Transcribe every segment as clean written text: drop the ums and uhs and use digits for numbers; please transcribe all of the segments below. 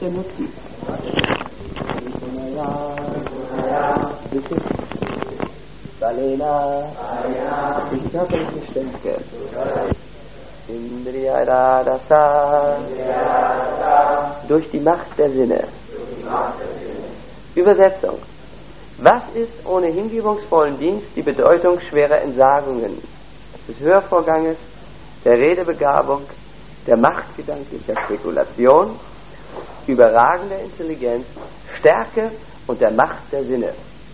der Nutzen? Salena, die körperliche Stärke. Indriya Radasa, durch die Macht der Sinne. Übersetzung. Was ist ohne hingebungsvollen Dienst die Bedeutung schwerer Entsagungen, des Hörvorganges, der Redebegabung, der machtgedanklicher Spekulation, überragender Intelligenz, Stärke und der Macht der Sinne?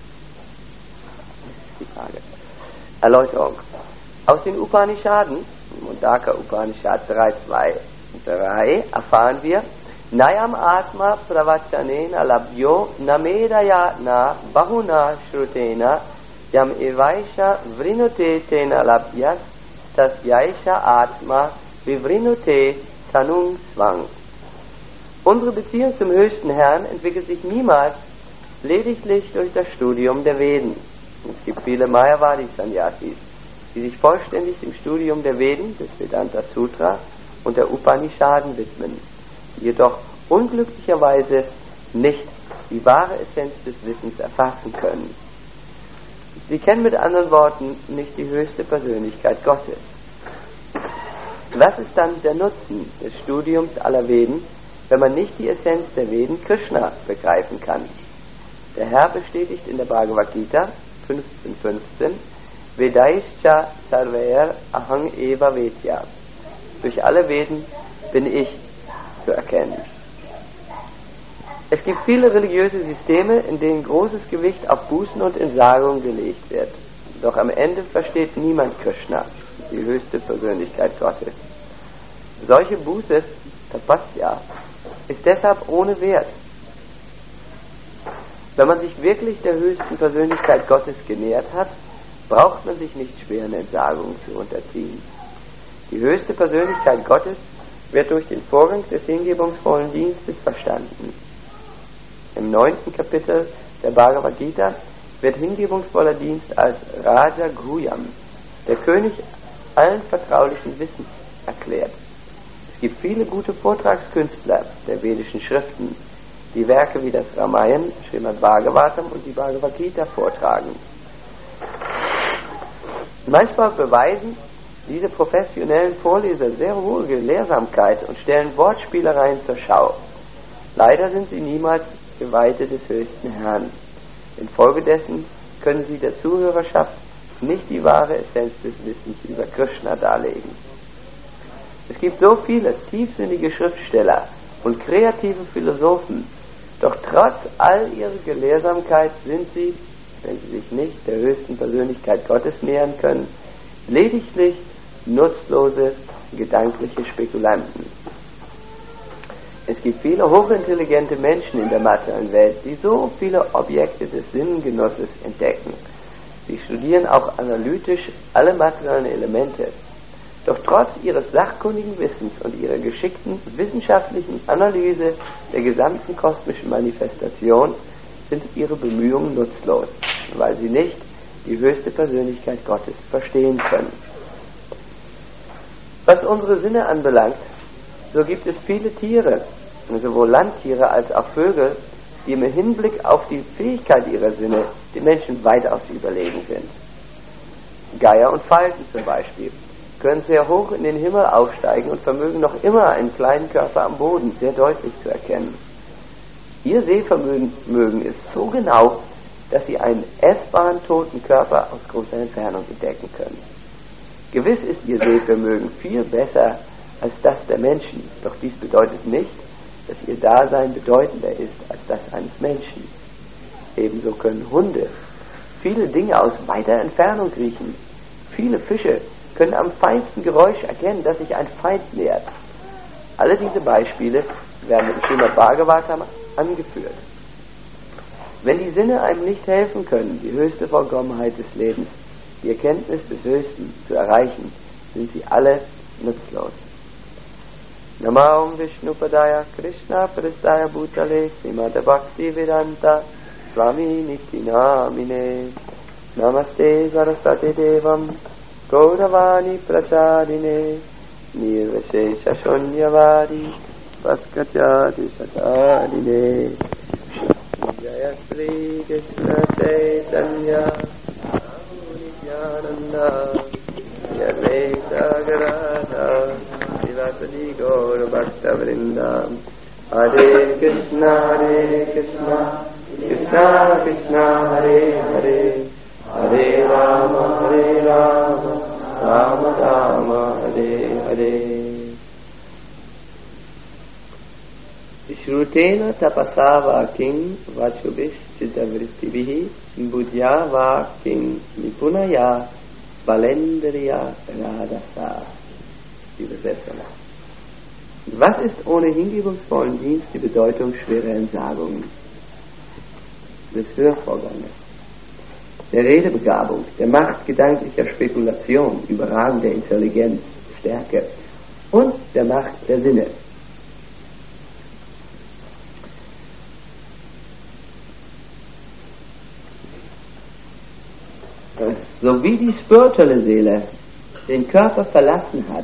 Das ist die Frage. Erläuterung. Aus den Upanishaden, Mundaka Upanishad 3.2.3, erfahren wir, Nayam Atma Pravachanena Labhyo Namedaya Na Bahuna Shrutena Yam Evaisha Vrinute Tena Labhyas Tasyaisha Atma Vivrinute Tanung Swang. Unsere Beziehung zum höchsten Herrn entwickelt sich niemals lediglich durch das Studium der Veden. Es gibt viele Mayavadi-Sannyasis, die sich vollständig dem Studium der Veden, des Vedanta Sutra und der Upanishaden widmen, die jedoch unglücklicherweise nicht die wahre Essenz des Wissens erfassen können. Sie kennen mit anderen Worten nicht die höchste Persönlichkeit Gottes. Was ist dann der Nutzen des Studiums aller Veden, wenn man nicht die Essenz der Veden Krishna begreifen kann? Der Herr bestätigt in der Bhagavad Gita 15.15 Vedaischa sarver ahang eva vedya. Durch alle Veden bin ich zu erkennen. Es gibt viele religiöse Systeme, in denen großes Gewicht auf Bußen und Entsagung gelegt wird. Doch am Ende versteht niemand Krishna, die höchste Persönlichkeit Gottes. Solche Buße, Tapasya, ist deshalb ohne Wert. Wenn man sich wirklich der höchsten Persönlichkeit Gottes genähert hat, braucht man sich nicht schweren Entsagungen zu unterziehen. Die höchste Persönlichkeit Gottes wird durch den Vorgang des hingebungsvollen Dienstes verstanden. Im 9. Kapitel der Bhagavad Gita wird hingebungsvoller Dienst als Raja Guhyam, der König allen vertraulichen Wissens, erklärt. Es gibt viele gute Vortragskünstler der vedischen Schriften, die Werke wie das Ramayana, Srimad Bhagavatam und die Bhagavad Gita vortragen. Manchmal beweisen diese professionellen Vorleser sehr hohe Gelehrsamkeit und stellen Wortspielereien zur Schau. Leider sind sie niemals Geweihte des höchsten Herrn. Infolgedessen können sie der Zuhörerschaft nicht die wahre Essenz des Wissens über Krishna darlegen. Es gibt so viele tiefsinnige Schriftsteller und kreative Philosophen, doch trotz all ihrer Gelehrsamkeit sind sie, wenn sie sich nicht der höchsten Persönlichkeit Gottes nähern können, lediglich nutzlose, gedankliche Spekulanten. Es gibt viele hochintelligente Menschen in der materiellen Welt, die so viele Objekte des Sinnengenusses entdecken. Sie studieren auch analytisch alle materiellen Elemente. Doch trotz ihres sachkundigen Wissens und ihrer geschickten wissenschaftlichen Analyse der gesamten kosmischen Manifestation sind ihre Bemühungen nutzlos, weil sie nicht die höchste Persönlichkeit Gottes verstehen können. Was unsere Sinne anbelangt, so gibt es viele Tiere, sowohl Landtiere als auch Vögel, die im Hinblick auf die Fähigkeit ihrer Sinne den Menschen weitaus überlegen sind. Geier und Falken zum Beispiel können sehr hoch in den Himmel aufsteigen und vermögen noch immer einen kleinen Körper am Boden sehr deutlich zu erkennen. Ihr Sehvermögen ist so genau, dass sie einen essbaren toten Körper aus großer Entfernung entdecken können. Gewiss ist ihr Sehvermögen viel besser als das der Menschen, doch dies bedeutet nicht, dass ihr Dasein bedeutender ist als das eines Menschen. Ebenso können Hunde viele Dinge aus weiter Entfernung riechen. Viele Fische können am feinsten Geräusch erkennen, dass sich ein Feind nähert. Alle diese Beispiele werden im Srimad Bhagavatam angeführt. Wenn die Sinne einem nicht helfen können, die höchste Vollkommenheit des Lebens, die Erkenntnis des Höchsten zu erreichen, sind sie alle nutzlos. Namo Vishnupadaya Krishna Prasthaya Bhutale Srimad Bhakti Vedanta Swami Nityanamine Namaste Saraswati Devam Gauravani Prachadine Nirvashesha Shunyavadi Paskachati Satadine Jaya Sri Krishna Chaitanya Nityananda Yadvaita Gadadhar Srivasadi Gaura Bhakta Vrinda Hare Krishna Krishna Krishna Hare Hare Hare Rama Rama Rama Hare Hare Shrutena tapasava king vachubhishchita vrittibihi buddhyava king nipunaya balendriya radasa. Übersetzung. Was ist ohne hingebungsvollen Dienst die Bedeutung schwerer Entsagungen? Des Hörvorganges, der Redebegabung, der Macht gedanklicher Spekulation, überragender Intelligenz, Stärke und der Macht der Sinne. So wie die spirituelle Seele den Körper verlassen hat,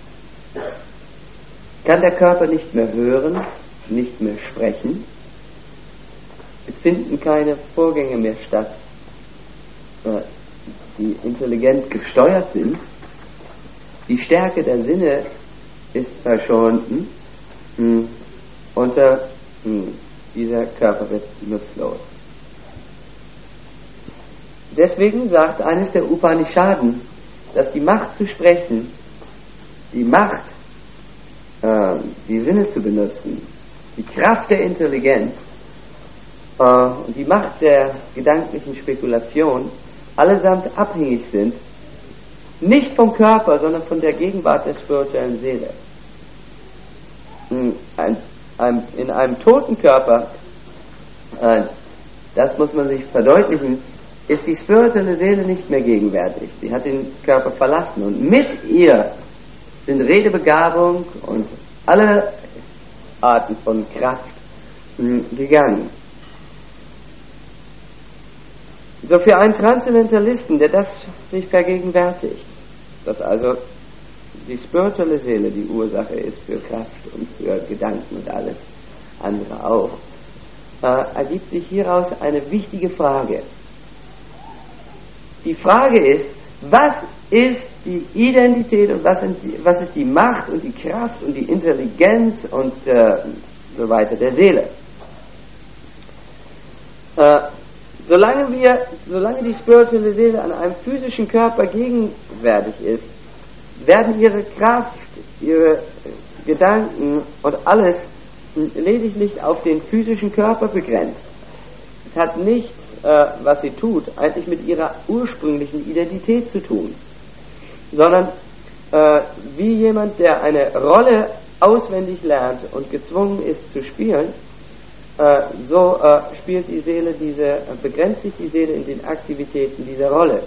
kann der Körper nicht mehr hören, nicht mehr sprechen. Es finden keine Vorgänge mehr statt, die intelligent gesteuert sind. Die Stärke der Sinne ist verschwunden und dieser Körper wird nutzlos. Deswegen sagt eines der Upanishaden, dass die Macht zu sprechen, die Macht, die Sinne zu benutzen, die Kraft der Intelligenz und die Macht der gedanklichen Spekulation allesamt abhängig sind, nicht vom Körper, sondern von der Gegenwart der spirituellen Seele. In einem toten Körper, das muss man sich verdeutlichen, ist die spirituelle Seele nicht mehr gegenwärtig. Sie hat den Körper verlassen und mit ihr sind Redebegabung und alle Arten von Kraft gegangen. So für einen Transzendentalisten, der das sich vergegenwärtigt, dass also die spirituelle Seele die Ursache ist für Kraft und für Gedanken und alles andere auch, ergibt sich hieraus eine wichtige Frage. Die Frage ist, was ist die Identität und was ist die Macht und die Kraft und die Intelligenz und so weiter der Seele? Solange die spirituelle Seele an einem physischen Körper gegenwärtig ist, werden ihre Kraft, ihre Gedanken und alles lediglich auf den physischen Körper begrenzt. Es hat nichts, was sie tut, eigentlich mit ihrer ursprünglichen Identität zu tun, sondern wie jemand, der eine Rolle auswendig lernt und gezwungen ist zu spielen, so spielt die Seele begrenzt sich die Seele in den Aktivitäten dieser Rolle.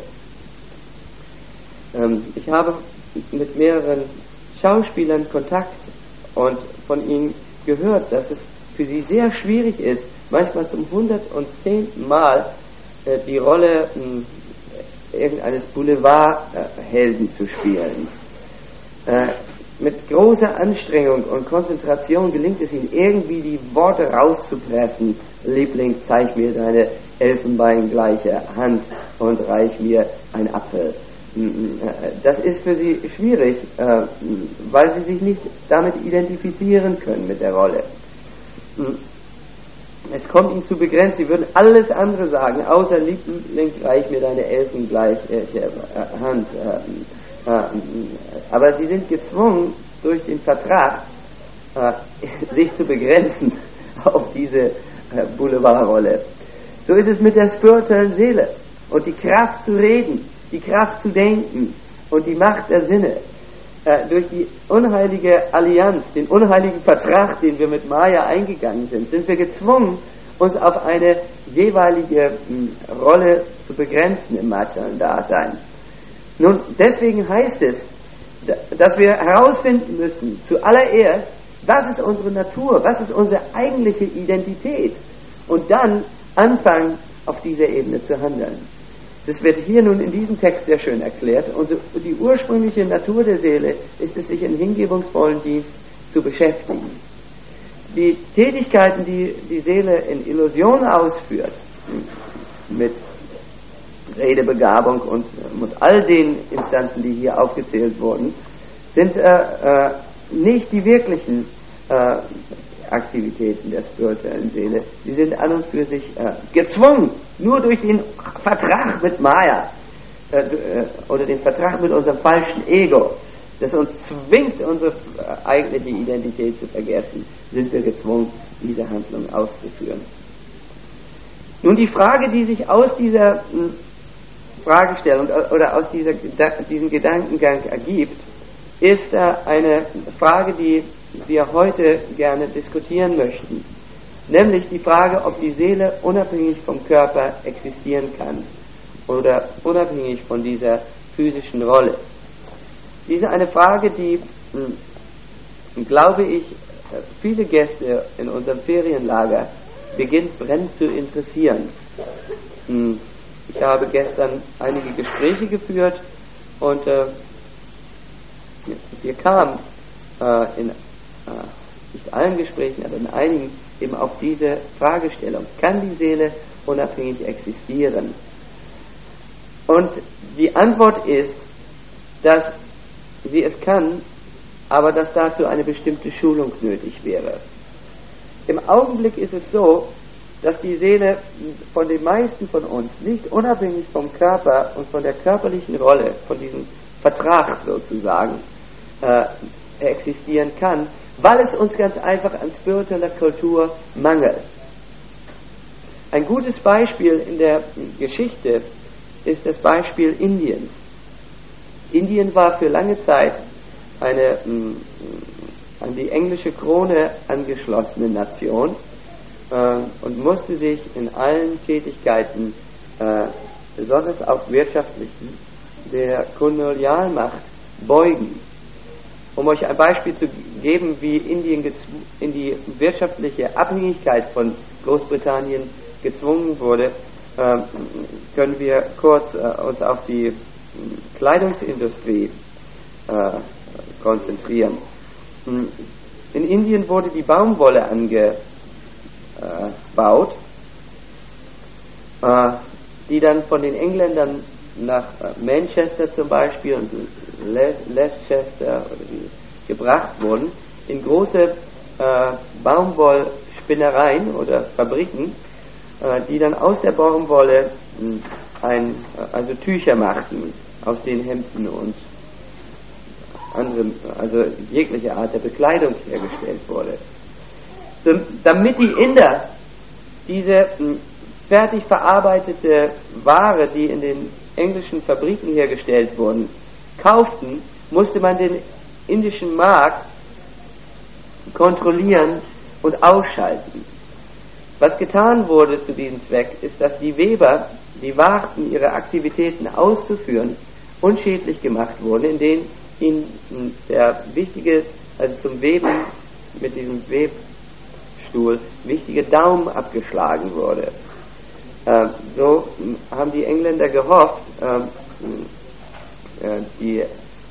Ich habe mit mehreren Schauspielern Kontakt und von ihnen gehört, dass es für sie sehr schwierig ist, manchmal zum 110. Mal die Rolle irgendeines Boulevardhelden zu spielen. Mit großer Anstrengung und Konzentration gelingt es ihnen irgendwie, die Worte rauszupressen. Liebling, zeig mir deine elfenbeingleiche Hand und reich mir einen Apfel. Das ist für sie schwierig, weil sie sich nicht damit identifizieren können mit der Rolle. Es kommt ihnen zu begrenzt, sie würden alles andere sagen, außer Liebling, reich mir deine elfengleiche Hand. Aber sie sind gezwungen, durch den Vertrag sich zu begrenzen auf diese Boulevardrolle. So ist es mit der spirituellen Seele und die Kraft zu reden, die Kraft zu denken und die Macht der Sinne. Durch die unheilige Allianz, den unheiligen Vertrag, den wir mit Maya eingegangen sind wir gezwungen, uns auf eine jeweilige Rolle zu begrenzen im materiellen Dasein. Nun, deswegen heißt es, dass wir herausfinden müssen, zuallererst, was ist unsere Natur, was ist unsere eigentliche Identität und dann anfangen, auf dieser Ebene zu handeln. Das wird hier nun in diesem Text sehr schön erklärt. Und die ursprüngliche Natur der Seele ist es, sich in hingebungsvollen Dienst zu beschäftigen. die Tätigkeiten, die die Seele in Illusion ausführt, mit Redebegabung und all den Instanzen, die hier aufgezählt wurden, sind nicht die wirklichen Aktivitäten der spirituellen Seele. Sie sind an und für sich gezwungen, nur durch den Vertrag mit Maya oder den Vertrag mit unserem falschen Ego, das uns zwingt, unsere eigentliche Identität zu vergessen, sind wir gezwungen, diese Handlung auszuführen. Nun, die Frage, die sich aus dieser Fragestellung oder aus diesem Gedankengang ergibt, ist eine Frage, die wir heute gerne diskutieren möchten. Nämlich die Frage, ob die Seele unabhängig vom Körper existieren kann oder unabhängig von dieser physischen Rolle. Diese eine Frage, die, glaube ich, viele Gäste in unserem Ferienlager beginnt brennend zu interessieren. Ich habe gestern einige Gespräche geführt und wir kamen in nicht allen Gesprächen, aber in einigen eben auf diese Fragestellung: Kann die Seele unabhängig existieren? Und die Antwort ist, dass sie es kann, aber dass dazu eine bestimmte Schulung nötig wäre. Im Augenblick ist es so, dass die Seele von den meisten von uns nicht unabhängig vom Körper und von der körperlichen Rolle, von diesem Vertrag sozusagen, existieren kann, weil es uns ganz einfach an spiritueller Kultur mangelt. Ein gutes Beispiel in der Geschichte ist das Beispiel Indiens. Indien war für lange Zeit eine an die englische Krone angeschlossene Nation und musste sich in allen Tätigkeiten, besonders auch wirtschaftlichen, der Kolonialmacht beugen. Um euch ein Beispiel zu geben, wie Indien in die wirtschaftliche Abhängigkeit von Großbritannien gezwungen wurde, können wir kurz uns auf die Kleidungsindustrie konzentrieren. In Indien wurde die Baumwolle angebaut, die dann von den Engländern nach Manchester zum Beispiel und Leicester gebracht wurden, in große Baumwollspinnereien oder Fabriken, die dann aus der Baumwolle also Tücher machten, aus den Hemden und anderen, also jegliche Art der Bekleidung hergestellt wurde. Damit die Inder diese fertig verarbeitete Ware, die in den englischen Fabriken hergestellt wurden, kauften, musste man den indischen Markt kontrollieren und ausschalten. Was getan wurde zu diesem Zweck, ist, dass die Weber, die wagten, ihre Aktivitäten auszuführen, unschädlich gemacht wurden, indem ihnen der wichtige, also zum Weben mit diesem Webstuhl, wichtige Daumen abgeschlagen wurde. So haben die Engländer gehofft, die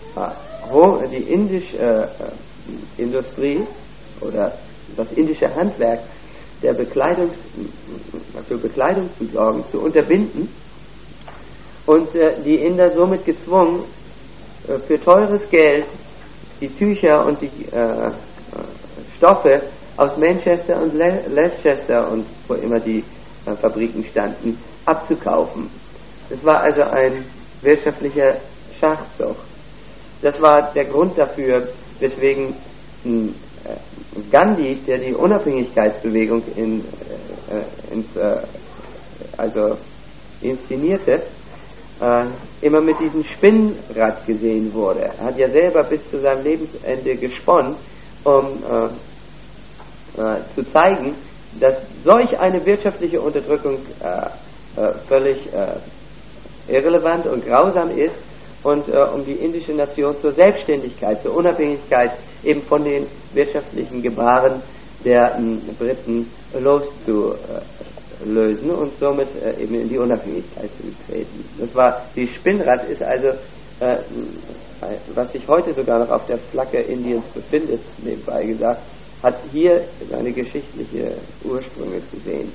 indische Industrie oder das indische Handwerk für Bekleidung zu sorgen, zu unterbinden und die Inder somit gezwungen, für teures Geld die Tücher und die Stoffe aus Manchester und Leicester und wo immer die Fabriken standen, abzukaufen. Das war also ein wirtschaftlicher Schachzug. Das war der Grund dafür, weswegen Gandhi, der die Unabhängigkeitsbewegung inszenierte, immer mit diesem Spinnrad gesehen wurde. Er hat ja selber bis zu seinem Lebensende gesponnen, um zu zeigen, dass solch eine wirtschaftliche Unterdrückung völlig irrelevant und grausam ist und um die indische Nation zur Selbstständigkeit, zur Unabhängigkeit eben von den wirtschaftlichen Gebaren der Briten loszulösen und somit eben in die Unabhängigkeit zu treten. Die Spinnrad ist also, was sich heute sogar noch auf der Flagge Indiens befindet, nebenbei gesagt, hat hier seine geschichtliche Ursprünge zu sehen.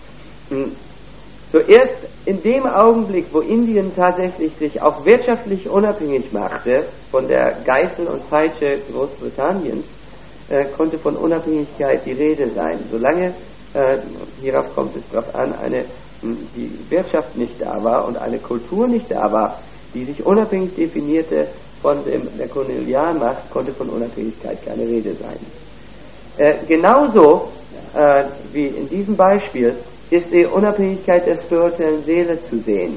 Zuerst in dem Augenblick, wo Indien tatsächlich sich auch wirtschaftlich unabhängig machte von der Geißel und Peitsche Großbritanniens, konnte von Unabhängigkeit die Rede sein. Solange, hierauf kommt es darauf an, die Wirtschaft nicht da war und eine Kultur nicht da war, die sich unabhängig definierte von der Kolonialmacht, konnte von Unabhängigkeit keine Rede sein. Genauso wie in diesem Beispiel ist die Unabhängigkeit der spirituellen Seele zu sehen.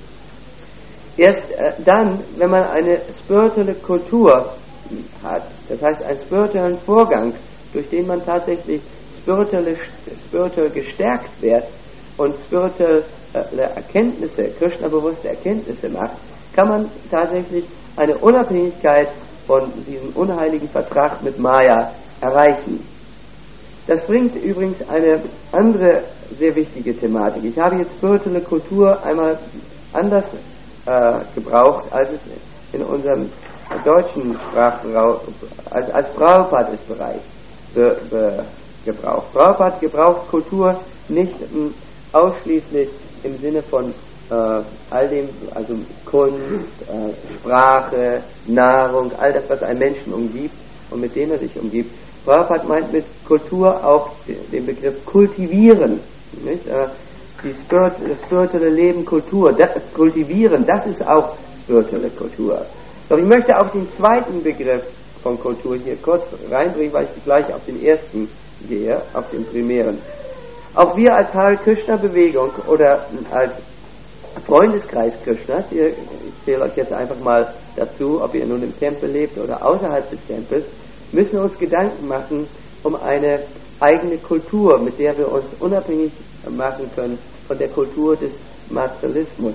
Erst dann, wenn man eine spirituelle Kultur hat, das heißt einen spirituellen Vorgang, durch den man tatsächlich spirituell gestärkt wird und spirituelle Erkenntnisse, Krishna-bewusste Erkenntnisse macht, kann man tatsächlich eine Unabhängigkeit von diesem unheiligen Vertrag mit Maya erreichen. Das bringt übrigens eine andere sehr wichtige Thematik. Ich habe jetzt spirituelle Kultur einmal anders gebraucht, als es in unserem deutschen Sprachgebrauch, als Prabhupada es bereits gebraucht. Prabhupada gebraucht Kultur nicht ausschließlich im Sinne von all dem, also Kunst, Sprache, Nahrung, all das, was einen Menschen umgibt und mit dem er sich umgibt. Prabhupada meint mit Kultur auch den Begriff kultivieren. Nicht? Das spirituelle Leben kultivieren, das ist auch spirituelle Kultur. Doch ich möchte auch den zweiten Begriff von Kultur hier kurz reinbringen, weil ich gleich auf den ersten gehe, auf den primären. Auch wir als Hare Krishna Bewegung oder als Freundeskreis Krishnas, ich zähle euch jetzt einfach mal dazu, ob ihr nun im Tempel lebt oder außerhalb des Tempels, müssen wir uns Gedanken machen um eine eigene Kultur, mit der wir uns unabhängig machen können von der Kultur des Materialismus.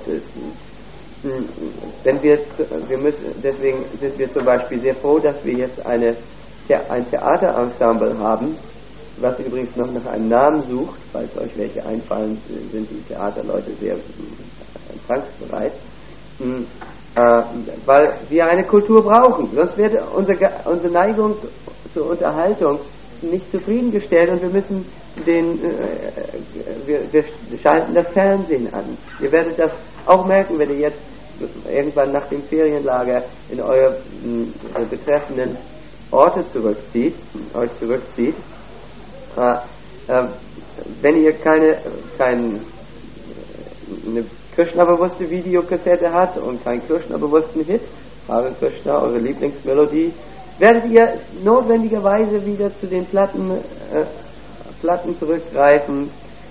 Deswegen sind wir zum Beispiel sehr froh, dass wir jetzt ein Theaterensemble haben, was übrigens noch nach einem Namen sucht, falls euch welche einfallen, sind die Theaterleute sehr empfangsbereit, weil wir eine Kultur brauchen, sonst wird unsere Neigung zur Unterhaltung nicht zufriedengestellt und wir müssen wir schalten das Fernsehen an. Ihr werdet das auch merken, wenn ihr jetzt irgendwann nach dem Ferienlager in eure betreffenden Orte euch zurückzieht. Wenn ihr keine Krishna-bewusste Videokassette hat und keinen Krishna-bewussten Hit, Hare Krishna, eure Lieblingsmelodie, werdet ihr notwendigerweise wieder zu den Platten zurückgreifen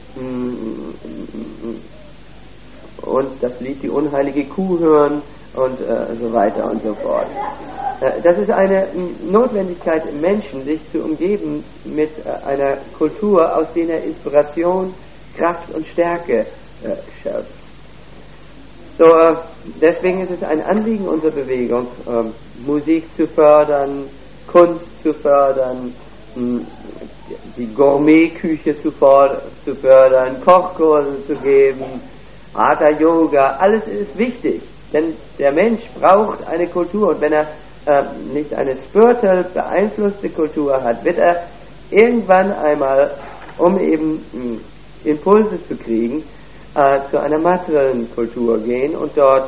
und das Lied Die unheilige Kuh hören und so weiter und so fort. Das ist eine Notwendigkeit im Menschen, sich zu umgeben mit einer Kultur, aus der er Inspiration, Kraft und Stärke schöpft. So, deswegen ist es ein Anliegen unserer Bewegung, Musik zu fördern, Kunst zu fördern, die Gourmetküche zu fördern, Kochkurse zu geben, Hatha Yoga, alles ist wichtig, denn der Mensch braucht eine Kultur und wenn er nicht eine spirituell beeinflusste Kultur hat, wird er irgendwann einmal, um eben Impulse zu kriegen, zu einer materiellen Kultur gehen und dort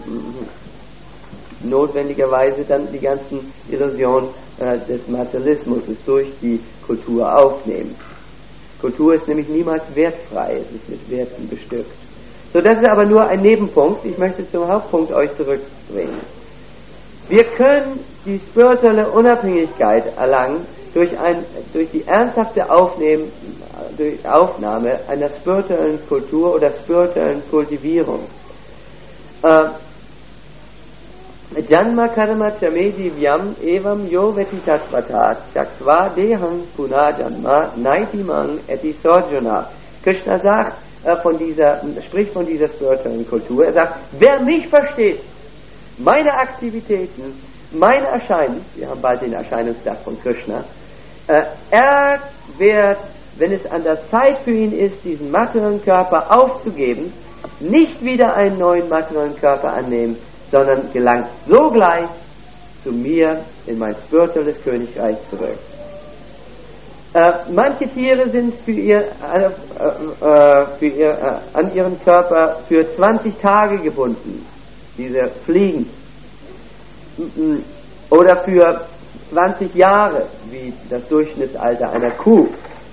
notwendigerweise dann die ganzen Illusionen des Materialismus durch die Kultur aufnehmen. Kultur ist nämlich niemals wertfrei, es ist mit Werten bestückt. So, das ist aber nur ein Nebenpunkt. Ich möchte zum Hauptpunkt euch zurückbringen. Wir können die spirituelle Unabhängigkeit erlangen durch die ernsthafte Aufnahme einer spirituellen Kultur oder spirituellen Kultivierung. Janma karma chame divyam evam yo veti tatvatat chaktva deham puna janma naitimang eti sojana. Krishna spricht von dieser spirituellen Kultur. Er sagt, wer mich versteht, meine Aktivitäten, mein Erscheinen, wir haben bald den Erscheinungstag von Krishna, er wird, wenn es an der Zeit für ihn ist, diesen materiellen Körper aufzugeben, nicht wieder einen neuen materiellen Körper annehmen, sondern gelangt sogleich zu mir in mein spirituelles Königreich zurück. Manche Tiere sind an ihren Körper für 20 Tage gebunden, diese Fliegen. Oder für 20 Jahre, wie das Durchschnittsalter einer Kuh.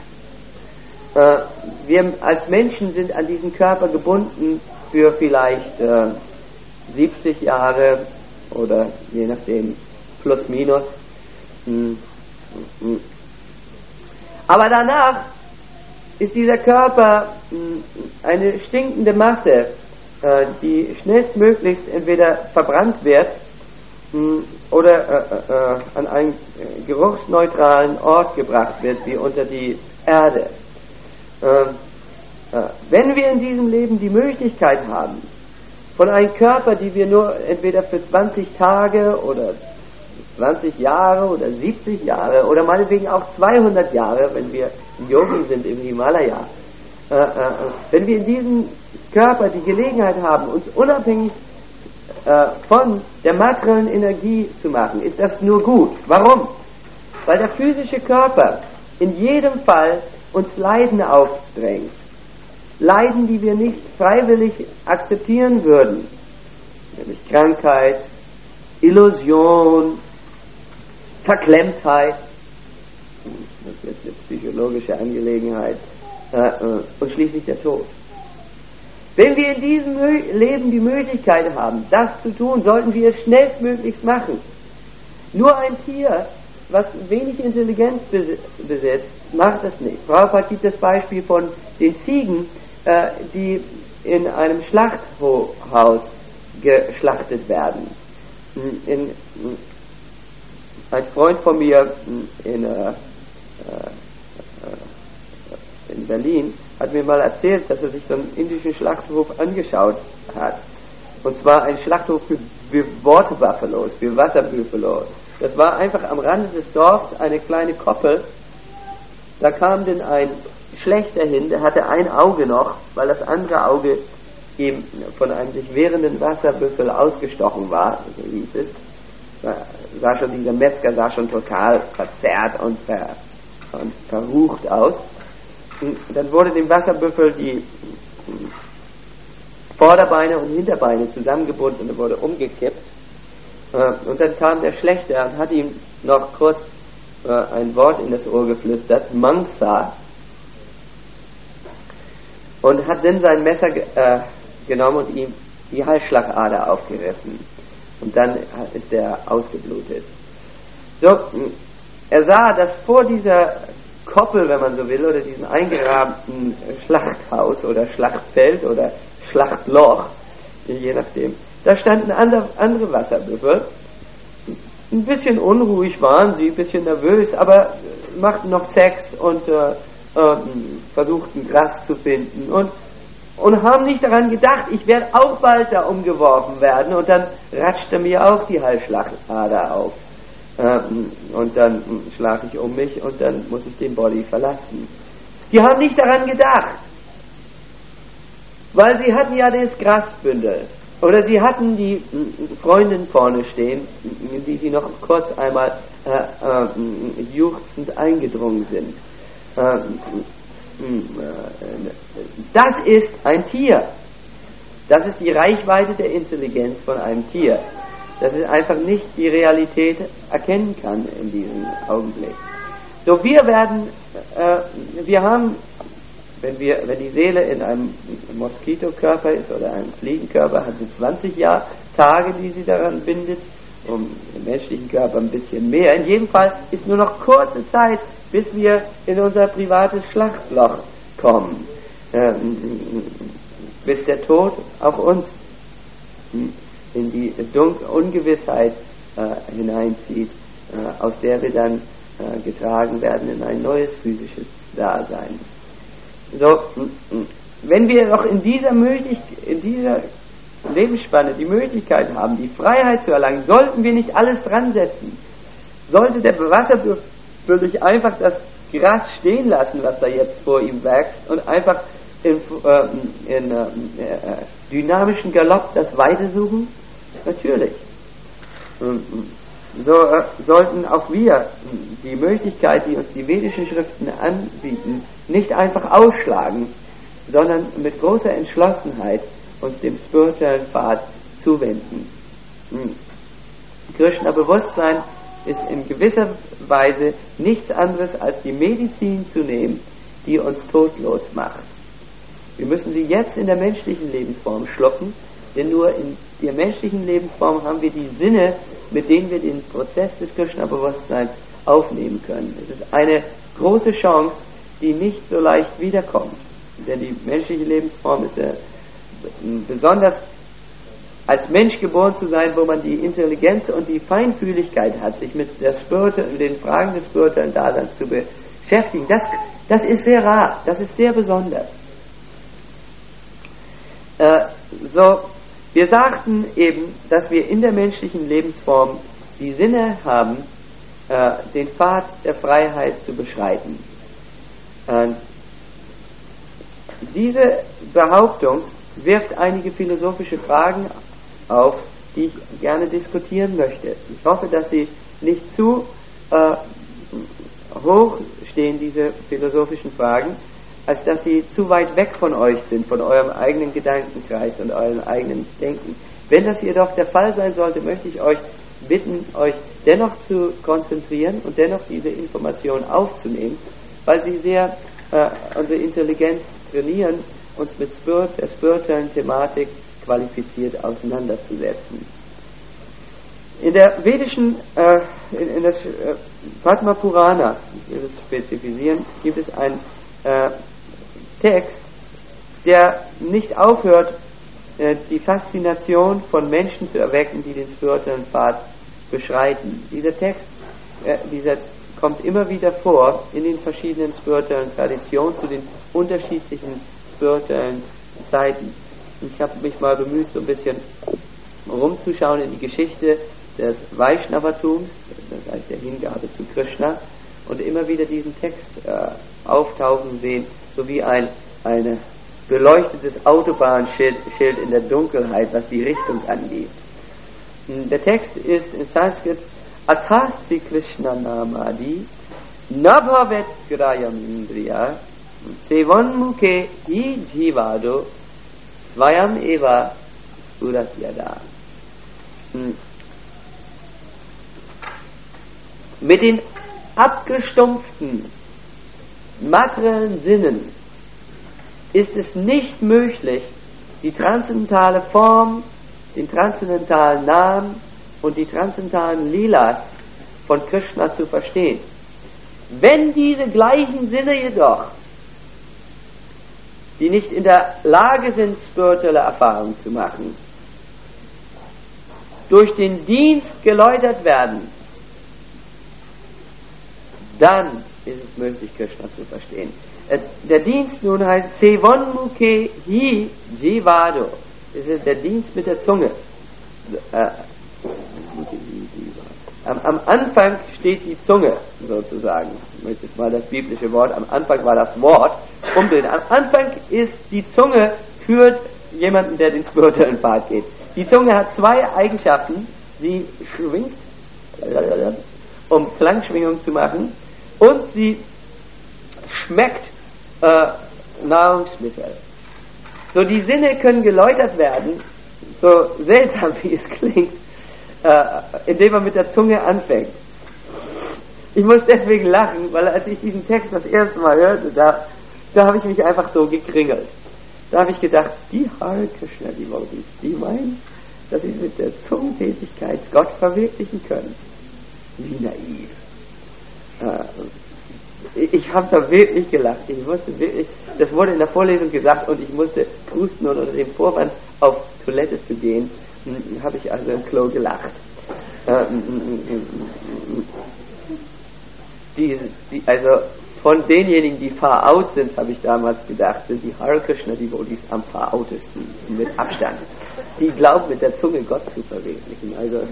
Wir als Menschen sind an diesen Körper gebunden für vielleicht 70 Jahre oder je nachdem plus minus. Aber danach ist dieser Körper eine stinkende Masse, die schnellstmöglichst entweder verbrannt wird oder an einen geruchsneutralen Ort gebracht wird, wie unter die Erde. Wenn wir in diesem Leben die Möglichkeit haben, von einem Körper, die wir nur entweder für 20 Tage oder 20 Jahre oder 70 Jahre oder meinetwegen auch 200 Jahre, wenn wir Yogi sind im Himalaya, wenn wir in diesem Körper die Gelegenheit haben, uns unabhängig von der materiellen Energie zu machen, ist das nur gut. Warum? Weil der physische Körper in jedem Fall uns Leiden aufdrängt. Leiden, die wir nicht freiwillig akzeptieren würden. Nämlich Krankheit, Illusion, Verklemmtheit, das ist jetzt eine psychologische Angelegenheit, und schließlich der Tod. Wenn wir in diesem Leben die Möglichkeit haben, das zu tun, sollten wir es schnellstmöglichst machen. Nur ein Tier, was wenig Intelligenz besitzt, macht das nicht. Prabhupada gibt das Beispiel von den Ziegen, die in einem Schlachthaus geschlachtet werden. Ein Freund von mir in Berlin hat mir mal erzählt, dass er sich so einen indischen Schlachthof angeschaut hat. Und zwar ein Schlachthof für Water Buffalos, für Wasserbüffalo. Das war einfach am Rande des Dorfs eine kleine Koppel. Da kam denn ein Schlächter hin, der hatte ein Auge noch, weil das andere Auge ihm von einem sich wehrenden Wasserbüffel ausgestochen war, so hieß es. Dieser Metzger sah schon total verzerrt und verrucht aus. Und dann wurde dem Wasserbüffel die Vorderbeine und Hinterbeine zusammengebunden und er wurde umgekippt. Und dann kam der Schlächter und hat ihm noch kurz ein Wort in das Ohr geflüstert, Mangsa, und hat dann sein Messer genommen und ihm die Halsschlagader aufgerissen. Und dann ist er ausgeblutet. So, er sah, dass vor dieser Koppel, wenn man so will, oder diesem eingerahmten Schlachthaus oder Schlachtfeld oder Schlachtloch, je nachdem, da standen andere Wasserbüffel. Ein bisschen unruhig waren sie, ein bisschen nervös, aber machten noch Sex und versuchten Gras zu finden und haben nicht daran gedacht, ich werde auch bald da umgeworfen werden, und dann ratschte mir auch die Halsschlagader auf. Und dann schlage ich um mich und dann muss ich den Body verlassen. Die haben nicht daran gedacht, weil sie hatten ja das Grasbündel. Oder sie hatten die Freundin vorne stehen, in die sie noch kurz einmal juchzend eingedrungen sind. Das ist ein Tier. Das ist die Reichweite der Intelligenz von einem Tier. Dass es einfach nicht die Realität erkennen kann in diesem Augenblick. So, wir haben, wenn die Seele in einem Moskitokörper ist oder einem Fliegenkörper, hat sie 20 Tage, die sie daran bindet, im menschlichen Körper ein bisschen mehr. In jedem Fall ist nur noch kurze Zeit, bis wir in unser privates Schlachtloch kommen, bis der Tod auch uns in die Ungewissheit hineinzieht, aus der wir dann getragen werden in ein neues physisches Dasein. So, wenn wir doch in dieser Lebensspanne die Möglichkeit haben, die Freiheit zu erlangen, sollten wir nicht alles dran setzen. Sollte der Wasserbüffel nicht einfach das Gras stehen lassen, was da jetzt vor ihm wächst, und einfach in dynamischen Galopp das Weite suchen? Natürlich. so sollten auch wir die Möglichkeit, die uns die vedischen Schriften anbieten, nicht einfach ausschlagen, sondern mit großer Entschlossenheit uns dem spirituellen Pfad zuwenden. Krishna-Bewusstsein ist in gewisser Weise nichts anderes als die Medizin zu nehmen, die uns todlos macht. Wir müssen sie jetzt in der menschlichen Lebensform schlucken, denn nur in der menschlichen Lebensform haben wir die Sinne, mit denen wir den Prozess des Krishna-Bewusstseins aufnehmen können. Es ist eine große Chance, die nicht so leicht wiederkommt. Denn die menschliche Lebensform ist ja besonders als Mensch geboren zu sein, wo man die Intelligenz und die Feinfühligkeit hat, sich mit den Fragen des spirituellen Daseins zu beschäftigen. Das ist sehr rar, das ist sehr besonders. Wir sagten eben, dass wir in der menschlichen Lebensform die Sinne haben, den Pfad der Freiheit zu beschreiten. Diese Behauptung wirft einige philosophische Fragen auf, die ich gerne diskutieren möchte. Ich hoffe, dass sie nicht zu hoch stehen, diese philosophischen Fragen, als dass sie zu weit weg von euch sind, von eurem eigenen Gedankenkreis und eurem eigenen Denken. Wenn das jedoch der Fall sein sollte, möchte ich euch bitten, euch dennoch zu konzentrieren und dennoch diese Informationen aufzunehmen, weil sie sehr unsere Intelligenz trainieren, uns mit der spirituellen Thematik qualifiziert auseinanderzusetzen. In der vedischen, in das Padma Purana, ich will es spezifizieren, gibt es einen Text, der nicht aufhört, die Faszination von Menschen zu erwecken, die den spirituellen Pfad beschreiten. Dieser Text, kommt immer wieder vor in den verschiedenen spirituellen Traditionen zu den unterschiedlichen spirituellen Zeiten. Ich habe mich mal bemüht, so ein bisschen rumzuschauen in die Geschichte des Vaishnavatums, das heißt der Hingabe zu Krishna, und immer wieder diesen Text auftauchen sehen, so wie ein beleuchtetes Autobahnschild in der Dunkelheit, was die Richtung angibt. Der Text ist in Sanskrit Athasti Krishna Namadi Nabhavet Grayam Indriya Sevanmukhe hi Jivado Swayam Eva Spurat Yada. Mit den abgestumpften materiellen Sinnen ist es nicht möglich, die transzendentale Form, den transzendentalen Namen und die transzendentalen Lilas von Krishna zu verstehen. Wenn diese gleichen Sinne jedoch, die nicht in der Lage sind, spirituelle Erfahrungen zu machen, durch den Dienst geläutert werden, dann ist es möglich, Krishna zu verstehen. Der Dienst nun heißt Sevanmukhe hi Jivado. Das ist der Dienst mit der Zunge. Am Anfang steht die Zunge, sozusagen. Ich möchte jetzt mal das biblische Wort, am Anfang war das Wort umbilden. Am Anfang ist die Zunge, führt jemanden, der den spirituellen Pfad geht. Die Zunge hat zwei Eigenschaften. Sie schwingt, um Klangschwingung zu machen, und sie schmeckt Nahrungsmittel. So, die Sinne können geläutert werden, so seltsam wie es klingt, indem man mit der Zunge anfängt. Ich muss deswegen lachen, weil als ich diesen Text das erste Mal hörte, da habe ich mich einfach so gekringelt. Da habe ich gedacht, die Hare Krishna Devotees, die meinen, dass sie mit der Zungentätigkeit Gott verwirklichen können. Wie naiv. Ich habe da wirklich gelacht. Ich musste wirklich, das wurde in der Vorlesung gesagt und ich musste husten und unter dem Vorwand auf Toilette zu gehen, habe ich also im Klo gelacht. Also von denjenigen, die far out sind, habe ich damals gedacht, sind die Hare Krishna Devotees am far outesten, mit Abstand. Die glauben, mit der Zunge Gott zu verwirklichen. Also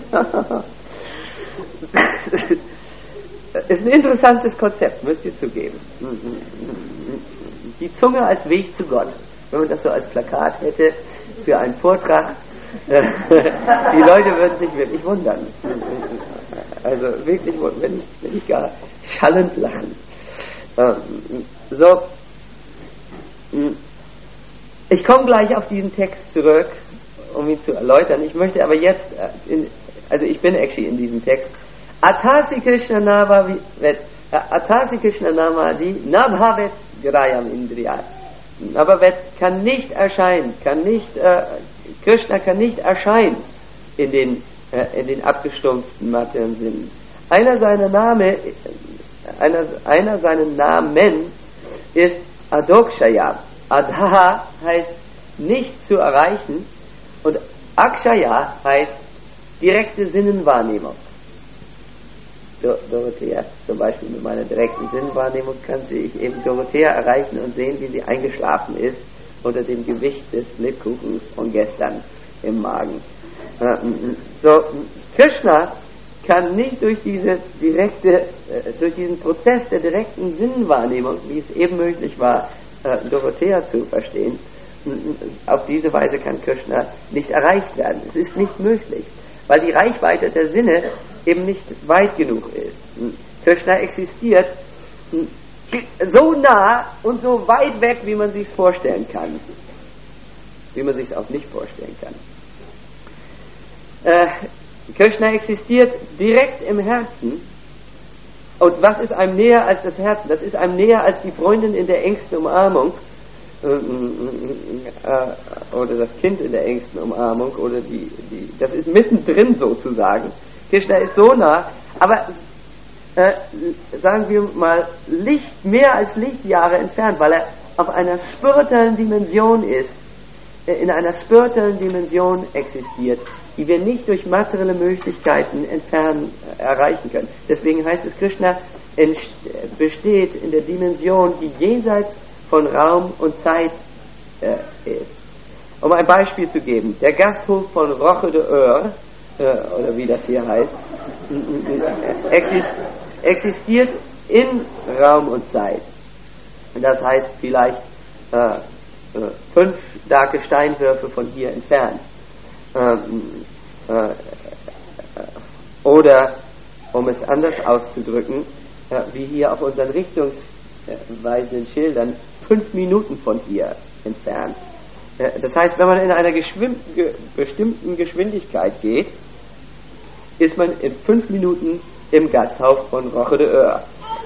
ist ein interessantes Konzept, müsst ihr zugeben. Die Zunge als Weg zu Gott. Wenn man das so als Plakat hätte für einen Vortrag, die Leute würden sich wirklich wundern. Also wirklich, wenn ich gar schallend lachen. Ich komme gleich auf diesen Text zurück, um ihn zu erläutern. Ich möchte aber jetzt, ich bin actually in diesem Text. Atasi Krishna Namadi Nabhavet Grayam Indriyat. Nabhavet kann nicht erscheinen, Krishna kann nicht erscheinen in den abgestumpften materiellen Sinnen. Einer seiner Namen ist Adokshaya. Adha heißt nicht zu erreichen und Akshaya heißt direkte Sinnenwahrnehmung. Dorothea, zum Beispiel mit meiner direkten Sinnenwahrnehmung kannte ich eben Dorothea erreichen und sehen, wie sie eingeschlafen ist unter dem Gewicht des Lebkuchens von gestern im Magen. Krishna kann nicht durch diesen Prozess der direkten Sinnenwahrnehmung, wie es eben möglich war, Dorothea zu verstehen, auf diese Weise kann Krishna nicht erreicht werden. Es ist nicht möglich, weil die Reichweite der Sinne eben nicht weit genug ist. Krishna existiert so nah und so weit weg, wie man sich vorstellen kann. Wie man sich auch nicht vorstellen kann. Krishna existiert direkt im Herzen. Und was ist einem näher als das Herzen? Das ist einem näher als die Freundin in der engsten Umarmung oder das Kind in der engsten Umarmung oder das ist mittendrin sozusagen. Krishna ist so nah, aber sagen wir mal mehr als Lichtjahre entfernt, weil er auf einer spirituellen Dimension ist, in einer spirituellen Dimension existiert, die wir nicht durch materielle Möglichkeiten erreichen können. Deswegen heißt es, Krishna besteht in der Dimension, die jenseits von Raum und Zeit ist. Um ein Beispiel zu geben, der Gasthof von Roche de Eur, oder wie das hier heißt, existiert in Raum und Zeit. Das heißt vielleicht 5 starke Steinwürfe von hier entfernt. Oder, um es anders auszudrücken, wie hier auf unseren richtungsweisenden Schildern, 5 Minuten von hier entfernt. Das heißt, wenn man in einer bestimmten Geschwindigkeit geht, ist man in 5 Minuten im Gasthof von Roche de Eur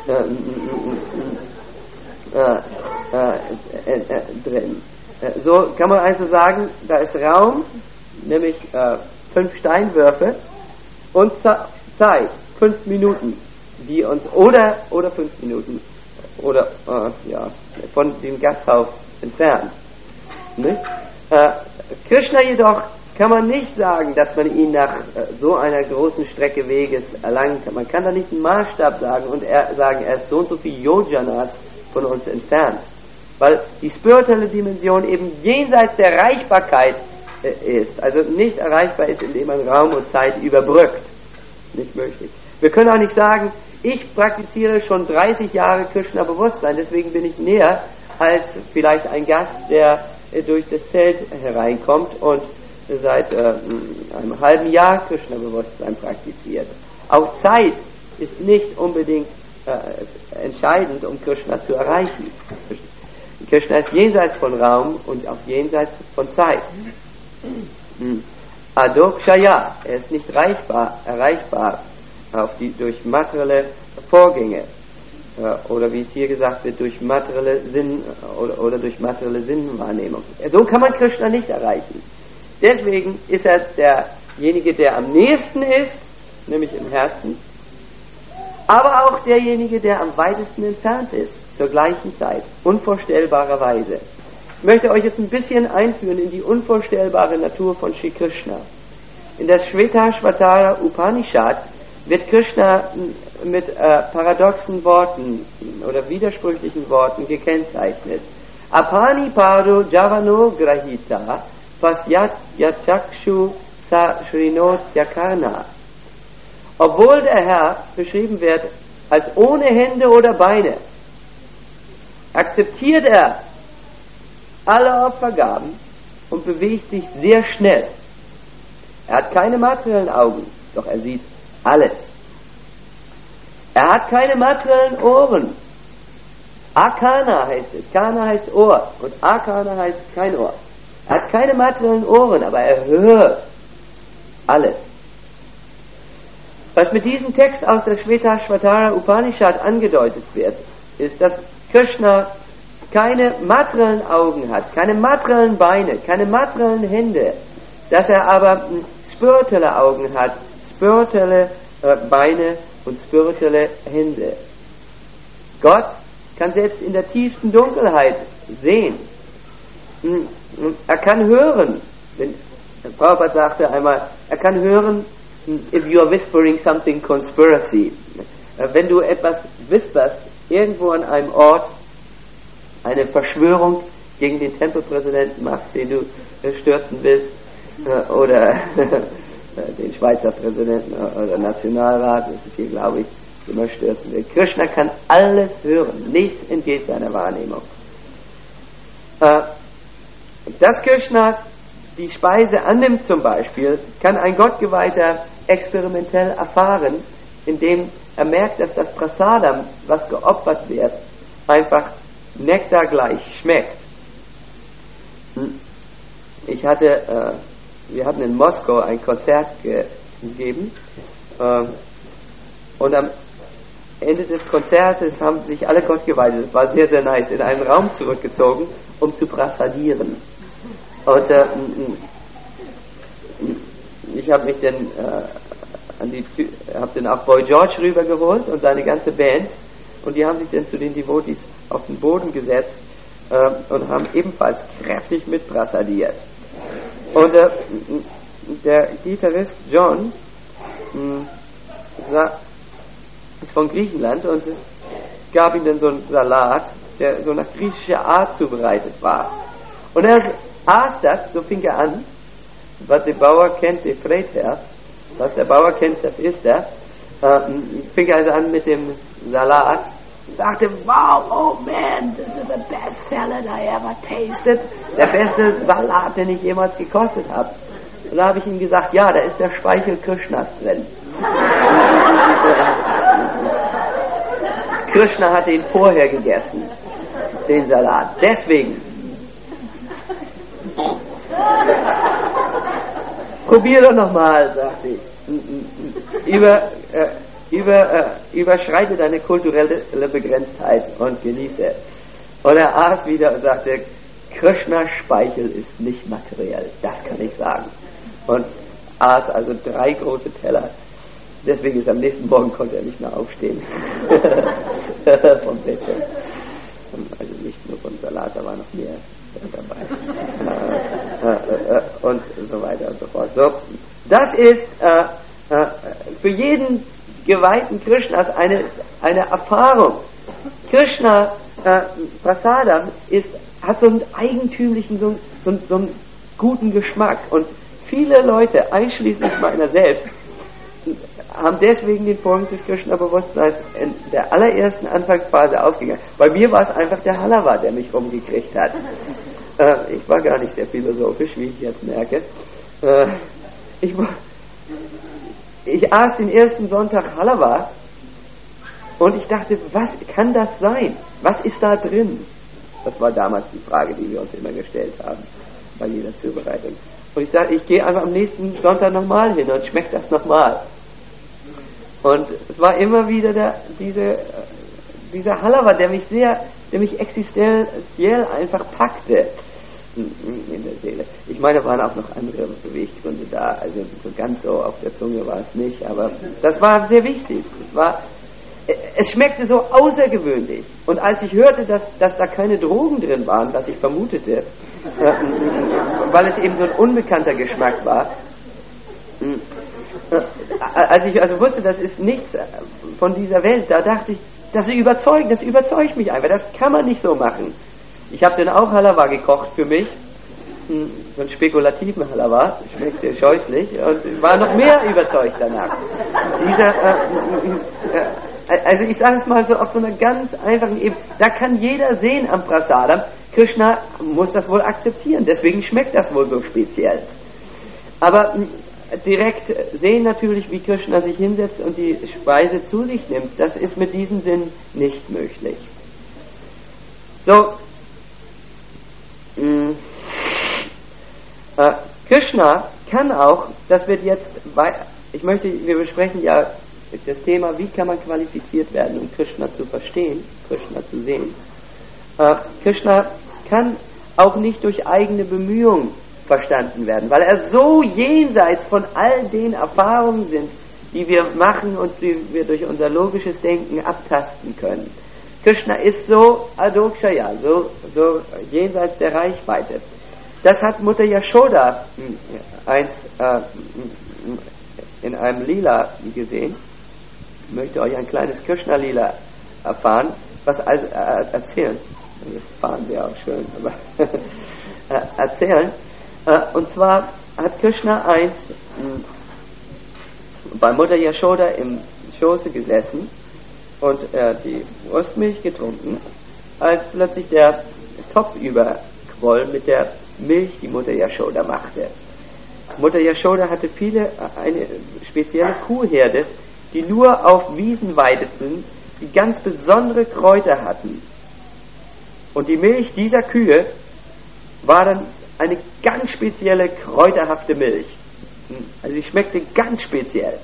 drin. So kann man also sagen, da ist Raum, nämlich 5 Steinwürfe und Zeit, 5 Minuten, die uns oder 5 Minuten oder von dem Gasthaus entfernt. Nicht? Krishna jedoch kann man nicht sagen, dass man ihn nach so einer großen Strecke Weges erlangen kann. Man kann da nicht einen Maßstab sagen und sagen, er ist so und so viel Yojanas von uns entfernt. Weil die spirituelle Dimension eben jenseits der Erreichbarkeit ist, also nicht erreichbar ist, indem man Raum und Zeit überbrückt. Nicht möglich. Wir können auch nicht sagen, ich praktiziere schon 30 Jahre Krishna-Bewusstsein, deswegen bin ich näher als vielleicht ein Gast, der durch das Zelt hereinkommt und seit einem halben Jahr Krishna-Bewusstsein praktiziert. Auch Zeit ist nicht unbedingt entscheidend, um Krishna zu erreichen. Krishna ist jenseits von Raum und auch jenseits von Zeit. Adokshaya, er ist nicht erreichbar durch materielle Vorgänge oder wie es hier gesagt wird, durch materielle oder durch materielle Sinnwahrnehmung. So kann man Krishna nicht erreichen. Deswegen ist er derjenige, der am nächsten ist, nämlich im Herzen, aber auch derjenige, der am weitesten entfernt ist, zur gleichen Zeit, unvorstellbarerweise. Ich möchte euch jetzt ein bisschen einführen in die unvorstellbare Natur von Shri Krishna. In der Shvetashvatara Upanishad wird Krishna mit paradoxen Worten oder widersprüchlichen Worten gekennzeichnet. Apani pado javano grahita pasyat yachakshu sa shrinot yakarna. Obwohl der Herr beschrieben wird als ohne Hände oder Beine, akzeptiert er alle Opfergaben und bewegt sich sehr schnell. Er hat keine materiellen Augen, doch er sieht alles. Er hat keine materiellen Ohren. Akana heißt es. Kana heißt Ohr und Akana heißt kein Ohr. Er hat keine materiellen Ohren, aber er hört alles. Was mit diesem Text aus der Shvetashvatara Upanishad angedeutet wird, ist, dass Krishna keine materiellen Augen hat, keine materiellen Beine, keine materiellen Hände, dass er aber spirituelle Augen hat, spirituelle Beine und spirituelle Hände. Gott kann selbst in der tiefsten Dunkelheit sehen. Er kann hören. Prabhupada sagte einmal, er kann hören, if you are whispering something conspiracy. Wenn du etwas wisperst, irgendwo an einem Ort, eine Verschwörung gegen den Tempelpräsidenten machst, den du stürzen willst, oder den Schweizer Präsidenten oder Nationalrat, das ist hier, glaube ich, immer stürzen will. Krishna kann alles hören, nichts entgeht seiner Wahrnehmung. Dass Krishna die Speise annimmt zum Beispiel, kann ein Gottgeweihter experimentell erfahren, indem er merkt, dass das Prasadam, was geopfert wird, einfach nektargleich schmeckt. Wir hatten in Moskau ein Konzert gegeben und am Ende des Konzertes haben sich alle Gottgeweihte, das war sehr, sehr nice, in einen Raum zurückgezogen, um zu prasadieren. Und ich habe mich dann habe dann auch Boy George rübergeholt und seine ganze Band, und die haben sich dann zu den Devotees auf den Boden gesetzt und haben ebenfalls kräftig mitprasadiert. Und der Gitarrist John ist von Griechenland und gab ihm dann so einen Salat, der so nach griechischer Art zubereitet war. Und er aß das, so fing er an, was der Bauer kennt, der Freitherr, was der Bauer kennt, das ist er, fing also an mit dem Salat, sagte, wow, oh man, this is the best salad I ever tasted, der beste Salat, den ich jemals gekostet habe. Und da habe ich ihm gesagt, ja, da ist der Speichel Krishnas drin. Krishna hat ihn vorher gegessen, den Salat. Deswegen. Probier doch nochmal, sagte ich. Überschreite deine kulturelle Begrenztheit und genieße. Und er aß wieder und sagte, Krishnas Speichel ist nicht materiell, das kann ich sagen. Und aß also 3 große Teller. Deswegen ist am nächsten Morgen konnte er nicht mehr aufstehen vom Bett. Also nicht nur vom Salat, da war noch mehr dabei. Und so weiter und so fort. So, das ist für jeden geweihten Krishnas eine Erfahrung. Krishna Prasadam hat so einen eigentümlichen, so einen guten Geschmack. Und viele Leute, einschließlich meiner selbst, haben deswegen den Punkt des Krishna-Bewusstseins in der allerersten Anfangsphase aufgegangen. Bei mir war es einfach der Halava, der mich rumgekriegt hat. Ich war gar nicht sehr philosophisch, wie ich jetzt merke. Ich aß den ersten Sonntag Halava und ich dachte, was kann das sein? Was ist da drin? Das war damals die Frage, die wir uns immer gestellt haben bei jeder Zubereitung. Und ich sagte, ich gehe einfach am nächsten Sonntag nochmal hin und schmecke das nochmal. Und es war immer wieder dieser Halava, der mich existenziell einfach packte in der Seele. Ich meine, da waren auch noch andere Beweggründe da, also so ganz so auf der Zunge war es nicht, aber das war sehr wichtig. Es schmeckte so außergewöhnlich. Und als ich hörte, dass da keine Drogen drin waren, was ich vermutete, weil es eben so ein unbekannter Geschmack war, als ich also wusste, das ist nichts von dieser Welt, da dachte ich, das überzeugt mich einfach, das kann man nicht so machen. Ich habe dann auch Halava gekocht für mich, so einen spekulativen Halava, schmeckte scheußlich und war noch mehr überzeugt danach. Also ich sage es mal so auf so einer ganz einfachen Ebene, da kann jeder sehen am Prasadam, Krishna muss das wohl akzeptieren, deswegen schmeckt das wohl so speziell. Aber direkt sehen natürlich, wie Krishna sich hinsetzt und die Speise zu sich nimmt. Das ist mit diesem Sinn nicht möglich. So, Krishna kann auch, das wird jetzt, wir besprechen ja das Thema, wie kann man qualifiziert werden, um Krishna zu verstehen, Krishna zu sehen. Krishna kann auch nicht durch eigene Bemühungen verstanden werden, weil er so jenseits von all den Erfahrungen sind, die wir machen und die wir durch unser logisches Denken abtasten können. Krishna ist so Adokshaya, so jenseits der Reichweite. Das hat Mutter Yashoda einst in einem Lila gesehen. Ich möchte euch ein kleines Krishna-Lila erfahren, erzählen. Erfahren wäre auch schön, aber erzählen. Und zwar hat Krishna einst bei Mutter Yashoda im Schoße gesessen und die Brustmilch getrunken, als plötzlich der Topf überquoll mit der Milch, die Mutter Yashoda machte. Mutter Yashoda hatte eine spezielle Kuhherde, die nur auf Wiesen weideten, die ganz besondere Kräuter hatten. Und die Milch dieser Kühe war dann eine ganz spezielle, kräuterhafte Milch. Also sie schmeckte ganz speziell.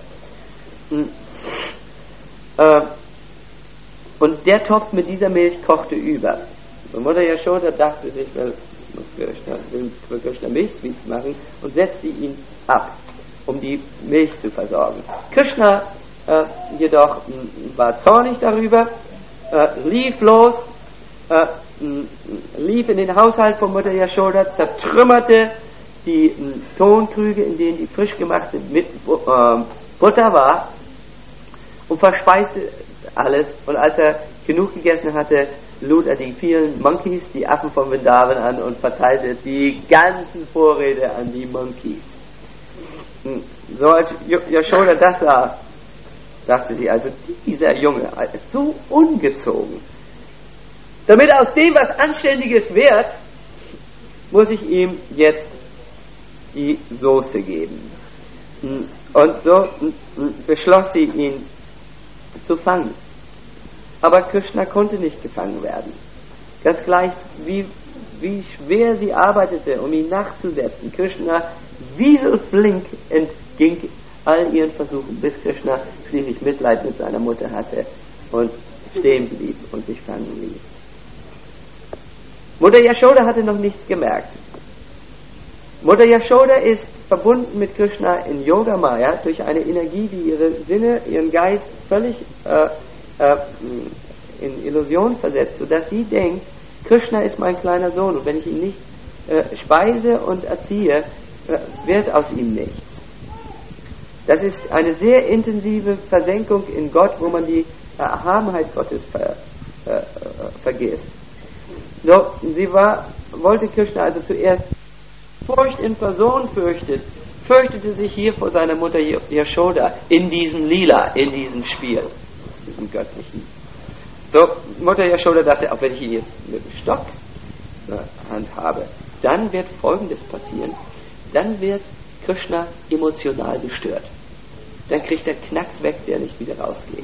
Und der Topf mit dieser Milch kochte über. Und Mutter Yashoda dachte sich, will Krishna Milchsweets machen und setzte ihn ab, um die Milch zu versorgen. Krishna jedoch war zornig darüber, lief los, lief in den Haushalt von Mutter Yashoda, zertrümmerte die Tonkrüge, in denen die frisch gemachte Butter war, und verspeiste alles. Und als er genug gegessen hatte, lud er die vielen Monkeys, die Affen von Vrindavan, an und verteilte die ganzen Vorräte an die Monkeys. So als Yashoda das sah, dachte sie, also dieser Junge, so ungezogen. Damit aus dem was Anständiges wird, muss ich ihm jetzt die Soße geben. Und so beschloss sie, ihn zu fangen. Aber Krishna konnte nicht gefangen werden. Ganz gleich, wie schwer sie arbeitete, um ihn nachzusetzen. Krishna wieselflink entging all ihren Versuchen, bis Krishna schließlich Mitleid mit seiner Mutter hatte und stehen blieb und sich fangen ließ. Mutter Yashoda hatte noch nichts gemerkt. Mutter Yashoda ist verbunden mit Krishna in Yoga Maya durch eine Energie, die ihre Sinne, ihren Geist völlig in Illusion versetzt, sodass sie denkt, Krishna ist mein kleiner Sohn und wenn ich ihn nicht speise und erziehe, wird aus ihm nichts. Das ist eine sehr intensive Versenkung in Gott, wo man die Erhabenheit Gottes vergisst. So, sie wollte Krishna also zuerst Furcht in Person fürchtete sich hier vor seiner Mutter Yashoda in diesem Lila, in diesem Spiel, diesem göttlichen. So, Mutter Yashoda dachte, auch wenn ich ihn jetzt mit dem Stock handhabe, dann wird Folgendes passieren. Dann wird Krishna emotional gestört. Dann kriegt er Knacks weg, der nicht wieder rausgeht.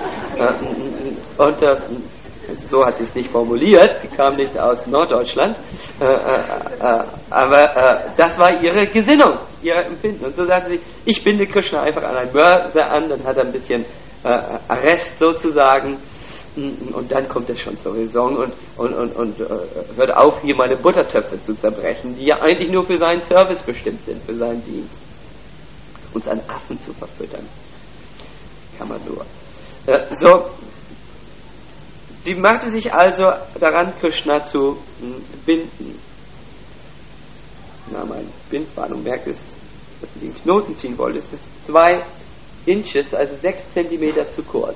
So hat sie es nicht formuliert, sie kam nicht aus Norddeutschland, aber das war ihre Gesinnung, ihr Empfinden. Und so sagte sie, ich binde Krishna einfach an einen Mörser an, dann hat er ein bisschen Arrest sozusagen, und dann kommt er schon zur Raison und hört auf, hier meine Buttertöpfe zu zerbrechen, die ja eigentlich nur für seinen Service bestimmt sind, für seinen Dienst. Uns an Affen zu verfüttern. Kann man so. Sie machte sich also daran, Krishna zu binden. Na, mein Bindband, und merkt es, dass sie den Knoten ziehen wollte. Es ist 2 Inches, also 6 Zentimeter zu kurz.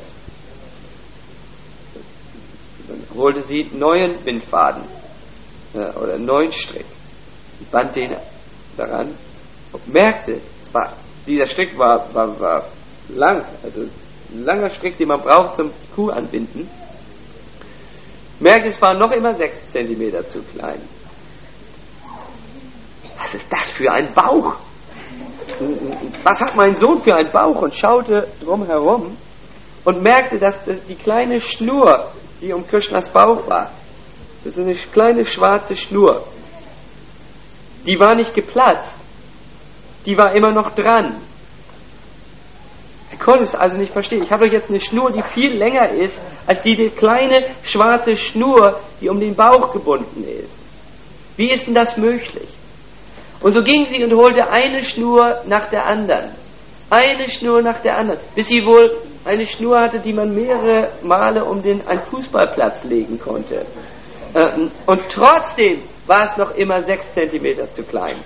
Dann holte sie neuen Bindfaden oder neuen Strick, band den daran und merkte, dieser Strick war lang, also ein langer Strick, den man braucht zum Kuh anbinden. Merkt, es war noch immer 6 Zentimeter zu klein. Was ist das für ein Bauch? was hat mein Sohn für einen Bauch, und schaute drumherum und merkte, dass die kleine Schnur, die um Krishnas Bauch war, das ist eine kleine schwarze Schnur, die war nicht geplatzt, die war immer noch dran. Sie konnte es also nicht verstehen. Ich habe doch jetzt eine Schnur, die viel länger ist, als die kleine schwarze Schnur, die um den Bauch gebunden ist. Wie ist denn das möglich? Und so ging sie und holte eine Schnur nach der anderen. Eine Schnur nach der anderen. Bis sie wohl eine Schnur hatte, die man mehrere Male um einen Fußballplatz legen konnte. Und trotzdem war es noch immer 6 Zentimeter zu klein.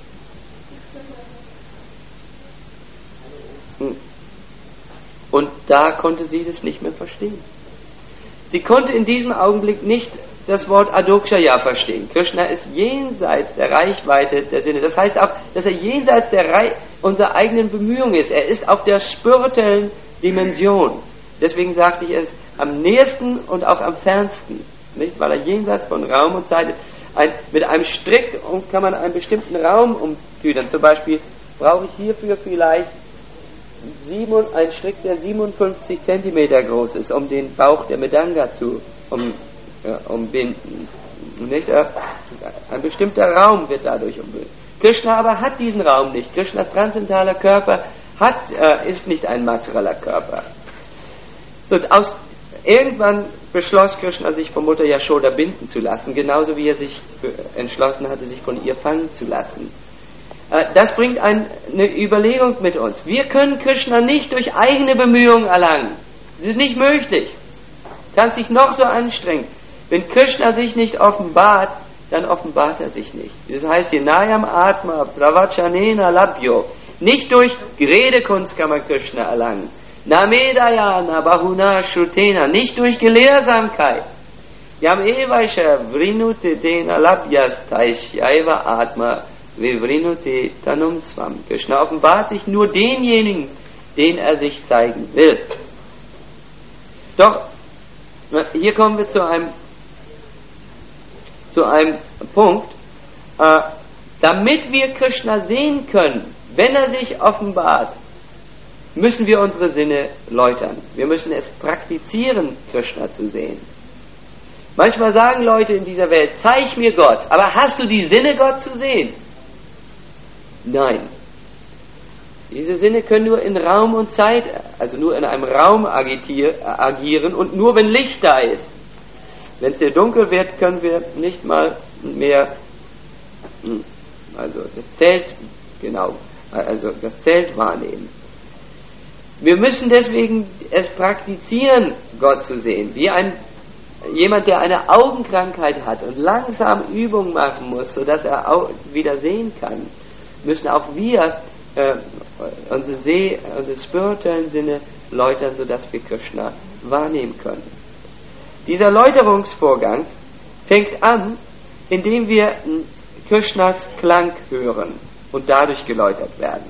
Und da konnte sie das nicht mehr verstehen. Sie konnte in diesem Augenblick nicht das Wort Adokshaya verstehen. Krishna ist jenseits der Reichweite der Sinne. Das heißt auch, dass er jenseits unserer eigenen Bemühungen ist. Er ist auf der spirituellen Dimension. Deswegen sagte ich, er ist am nächsten und auch am fernsten. Nicht? Weil er jenseits von Raum und Zeit ist. Mit einem Strick kann man einen bestimmten Raum umtüdern. Zum Beispiel brauche ich hierfür vielleicht ein Strick, der 57 Zentimeter groß ist, um den Bauch der Mridanga zu umbinden. Nicht? Ein bestimmter Raum wird dadurch umbildet. Krishna aber hat diesen Raum nicht. Krishnas transzendentaler Körper ist nicht ein materieller Körper. So, irgendwann beschloss Krishna, sich von Mutter Yashoda binden zu lassen, genauso wie er sich entschlossen hatte, sich von ihr fangen zu lassen. Das bringt eine Überlegung mit uns. Wir können Krishna nicht durch eigene Bemühungen erlangen. Das ist nicht möglich. Kann sich noch so anstrengen. Wenn Krishna sich nicht offenbart, dann offenbart er sich nicht. Das heißt hier, Nayam Atma Pravachanena Labhyo. Nicht durch Redekunst kann man Krishna erlangen. Namedayana Bahuna Shrutena. Nicht durch Gelehrsamkeit. Yam Evaisha Vrinute Tena Labhyas Taishyaiva Atma Vivrinute Tanum Swam. Krishna offenbart sich nur denjenigen, den er sich zeigen will. Doch, hier kommen wir zu einem Punkt, damit wir Krishna sehen können, wenn er sich offenbart, müssen wir unsere Sinne läutern. Wir müssen es praktizieren, Krishna zu sehen. Manchmal sagen Leute in dieser Welt, zeig mir Gott, aber hast du die Sinne, Gott zu sehen? Nein. Diese Sinne können nur in Raum und Zeit, also nur in einem Raum agieren und nur wenn Licht da ist. Wenn es sehr dunkel wird, können wir nicht mal mehr, das Zelt wahrnehmen. Wir müssen deswegen es praktizieren, Gott zu sehen. Wie jemand, der eine Augenkrankheit hat und langsam Übungen machen muss, sodass er auch wieder sehen kann, müssen auch wir unsere spirituellen Sinne läutern, sodass wir Krishna wahrnehmen können. Dieser Läuterungsvorgang fängt an, indem wir Krishnas Klang hören und dadurch geläutert werden.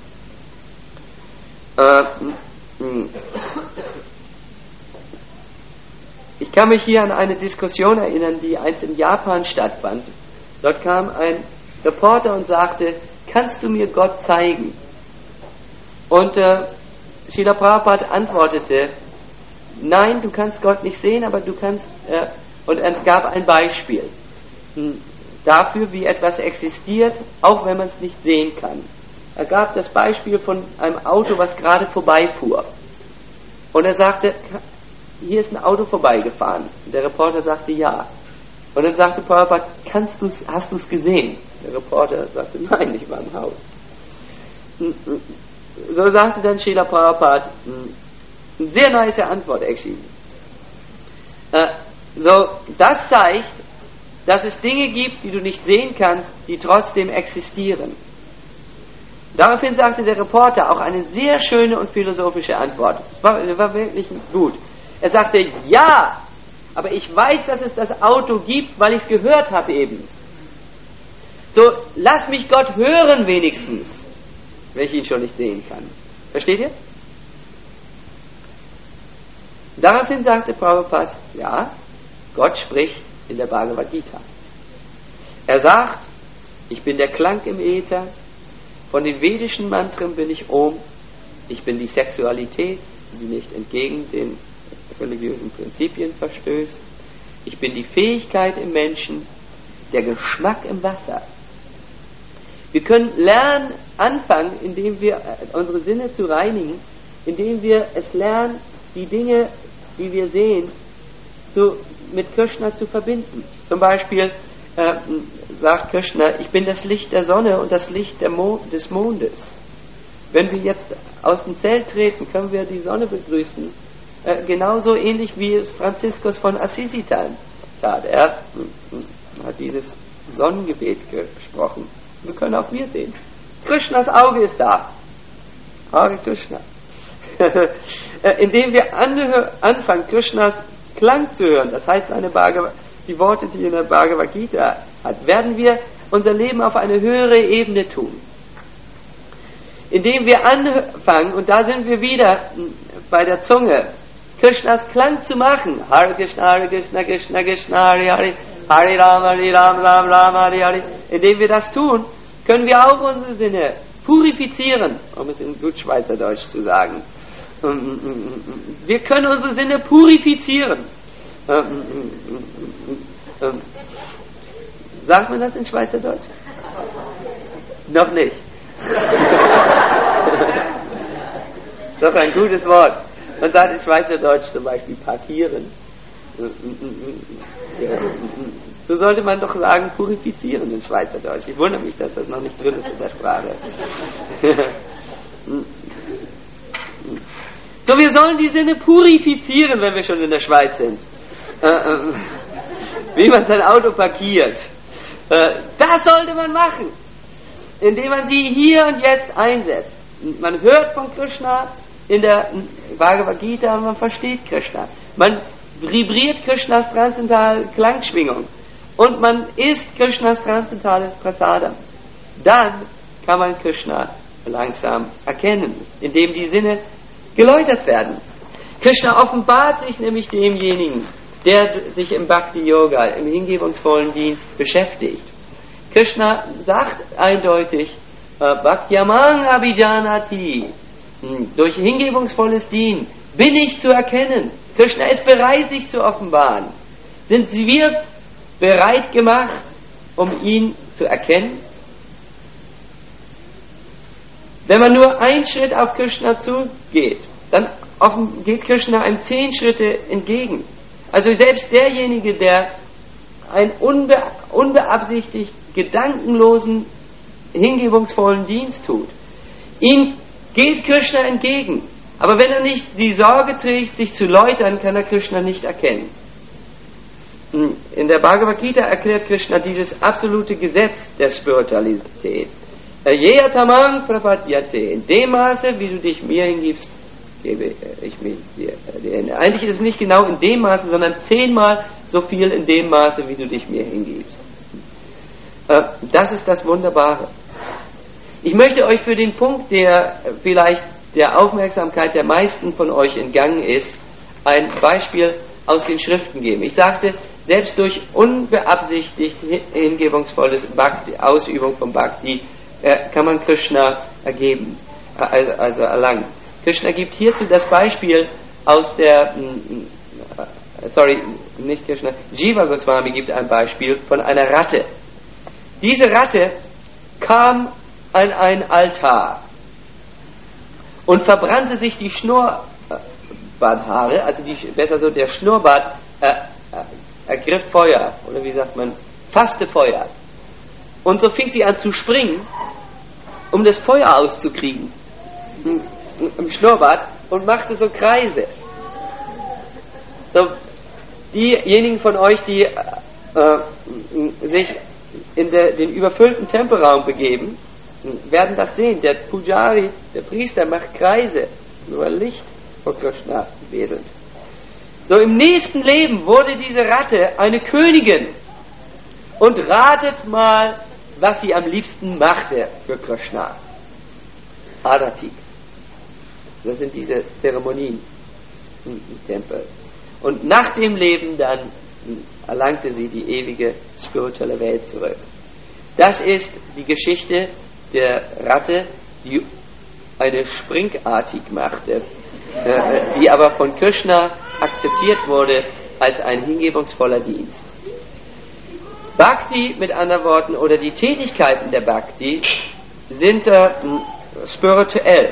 Ich kann mich hier an eine Diskussion erinnern, die einst in Japan stattfand. Dort kam ein Reporter und sagte, kannst du mir Gott zeigen? Und Srila Prabhupada antwortete, nein, du kannst Gott nicht sehen, aber du kannst, und er gab ein Beispiel dafür, wie etwas existiert, auch wenn man es nicht sehen kann. Er gab das Beispiel von einem Auto, was gerade vorbeifuhr. Und er sagte, hier ist ein Auto vorbeigefahren. Und der Reporter sagte, ja. Und dann sagte Prabhupada, hast du es gesehen? Der Reporter sagte, nein, ich war im Haus. So sagte dann Srila Prabhupada, eine sehr nice Antwort, actually. Das zeigt, dass es Dinge gibt, die du nicht sehen kannst, die trotzdem existieren. Daraufhin sagte der Reporter auch eine sehr schöne und philosophische Antwort. Es war wirklich gut. Er sagte, ja, aber ich weiß, dass es das Auto gibt, weil ich es gehört habe eben. So, lass mich Gott hören wenigstens, wenn ich ihn schon nicht sehen kann. Versteht ihr? Daraufhin sagte Prabhupada, ja, Gott spricht in der Bhagavad Gita. Er sagt, ich bin der Klang im Äther, Von den vedischen Mantren bin ich Om. Ich bin die Sexualität, die nicht entgegen den religiösen Prinzipien verstößt. Ich bin die Fähigkeit im Menschen, der Geschmack im Wasser. Wir können lernen, anfangen, indem wir unsere Sinne zu reinigen, indem wir es lernen, die Dinge, die wir sehen, mit Krishna zu verbinden. Zum Beispiel sagt Krishna, ich bin das Licht der Sonne und das Licht des Mondes. Wenn wir jetzt aus dem Zelt treten, können wir die Sonne begrüßen, genauso ähnlich wie es Franziskus von Assisi tat. Er hat dieses Sonnengebet gesprochen. Wir können auch wir sehen. Krishnas Auge ist da. Hare Krishna. Indem wir anfangen, Krishnas Klang zu hören, das heißt die Worte, die in der Bhagavad Gita hat, werden wir unser Leben auf eine höhere Ebene tun. Indem wir anfangen, und da sind wir wieder bei der Zunge, Krishnas Klang zu machen. Hare Krishna, Krishna Krishna, Hare Hare, Hare Ram, Ram Ram, Hare Hare. Indem wir das tun, können wir auch unsere Sinne purifizieren, um es in gut Schweizerdeutsch zu sagen. Wir können unsere Sinne purifizieren. Sagt man das in Schweizerdeutsch? Noch nicht. Doch ein gutes Wort. Man sagt in Schweizerdeutsch zum Beispiel parkieren. So sollte man doch sagen purifizieren in Schweizerdeutsch. Ich wundere mich, dass das noch nicht drin ist in der Sprache. So, wir sollen die Sinne purifizieren, wenn wir schon in der Schweiz sind. Wie man sein Auto parkiert. Das sollte man machen, indem man sie hier und jetzt einsetzt. Man hört von Krishna in der Bhagavad Gita und man versteht Krishna. Man vibriert Krishnas transzendentale Klangschwingung und man isst Krishnas transzendentales Prasadam. Dann kann man Krishna langsam erkennen, indem die Sinne geläutert werden. Krishna offenbart sich nämlich demjenigen, der sich im Bhakti-Yoga, im hingebungsvollen Dienst beschäftigt. Krishna sagt eindeutig, Bhaktyamang abhijanati, durch hingebungsvolles Dienen bin ich zu erkennen. Krishna ist bereit, sich zu offenbaren. Sind wir bereit gemacht, um ihn zu erkennen? Wenn man nur einen Schritt auf Krishna zugeht, dann geht Krishna einem 10 Schritte entgegen. Also selbst derjenige, der einen unbeabsichtigt gedankenlosen, hingebungsvollen Dienst tut, ihm geht Krishna entgegen. Aber wenn er nicht die Sorge trägt, sich zu läutern, kann er Krishna nicht erkennen. In der Bhagavad Gita erklärt Krishna dieses absolute Gesetz der Spiritualität. Yeyatamang prapadyate. In dem Maße, wie du dich mir hingibst, gebe ich mir dir. Eigentlich ist es nicht genau in dem Maße, sondern 10-mal so viel in dem Maße, wie du dich mir hingibst. Das ist das Wunderbare. Ich möchte euch für den Punkt, der vielleicht der Aufmerksamkeit der meisten von euch entgangen ist, ein Beispiel aus den Schriften geben. Ich sagte, selbst durch unbeabsichtigt hingebungsvolles Bhakti, Ausübung von Bhakti, kann man Krishna also erlangen. Krishna gibt hierzu das Beispiel aus der, nicht Krishna, Jiva Goswami gibt ein Beispiel von einer Ratte. Diese Ratte kam an einen Altar und verbrannte sich die Schnurrbarthaare, also der Schnurrbart ergriff Feuer, oder wie sagt man, fasste Feuer. Und so fing sie an zu springen, um das Feuer auszukriegen im Schnurrbart und machte so Kreise. So, diejenigen von euch, die sich in den überfüllten Tempelraum begeben, werden das sehen. Der Pujari, der Priester, macht Kreise, nur Licht vor Krishna wedelnd. So, im nächsten Leben wurde diese Ratte eine Königin. Und ratet mal, was sie am liebsten machte für Krishna. Arati. Das sind diese Zeremonien im Tempel. Und nach dem Leben dann erlangte sie die ewige spirituelle Welt zurück. Das ist die Geschichte der Ratte, die eine springartig machte, die aber von Krishna akzeptiert wurde als ein hingebungsvoller Dienst. Bhakti, mit anderen Worten, oder die Tätigkeiten der Bhakti sind spirituell.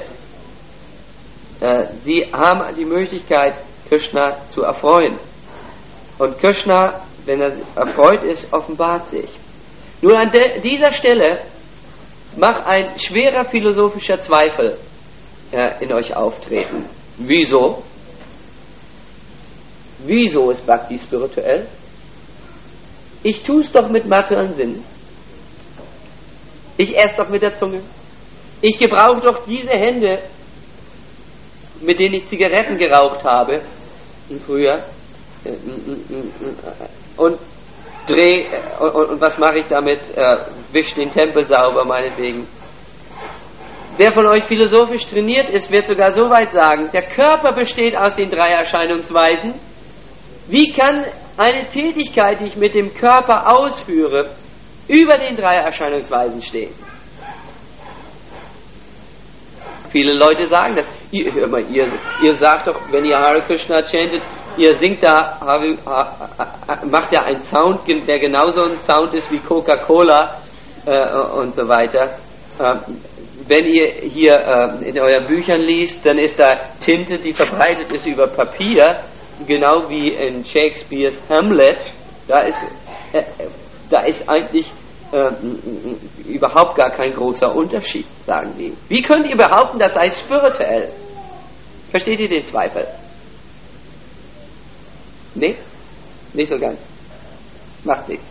Sie haben die Möglichkeit, Krishna zu erfreuen. Und Krishna, wenn er erfreut ist, offenbart sich. Nur an dieser Stelle mag ein schwerer philosophischer Zweifel in euch auftreten. Wieso? Wieso ist Bhakti spirituell? Ich tue es doch mit materiellen Sinnen. Ich esse doch mit der Zunge. Ich gebrauche doch diese Hände, mit denen ich Zigaretten geraucht habe früher, und und was mache ich damit? Wisch den Tempel sauber, meinetwegen. Wer von euch philosophisch trainiert ist, wird sogar so weit sagen, der Körper besteht aus den 3 Erscheinungsweisen. Wie kann eine Tätigkeit, die ich mit dem Körper ausführe, über den 3 Erscheinungsweisen stehen? Viele Leute sagen das. Ihr sagt doch, wenn ihr Hare Krishna chantet, ihr singt da, macht ja einen Sound, der genauso ein Sound ist wie Coca-Cola und so weiter. Wenn ihr hier in euren Büchern liest, dann ist da Tinte, die verbreitet ist über Papier, genau wie in Shakespeares Hamlet. Da ist eigentlich überhaupt gar kein großer Unterschied, sagen die. Wie könnt ihr behaupten, das sei spirituell? Versteht ihr den Zweifel? Nee? Nicht so ganz. Macht nichts.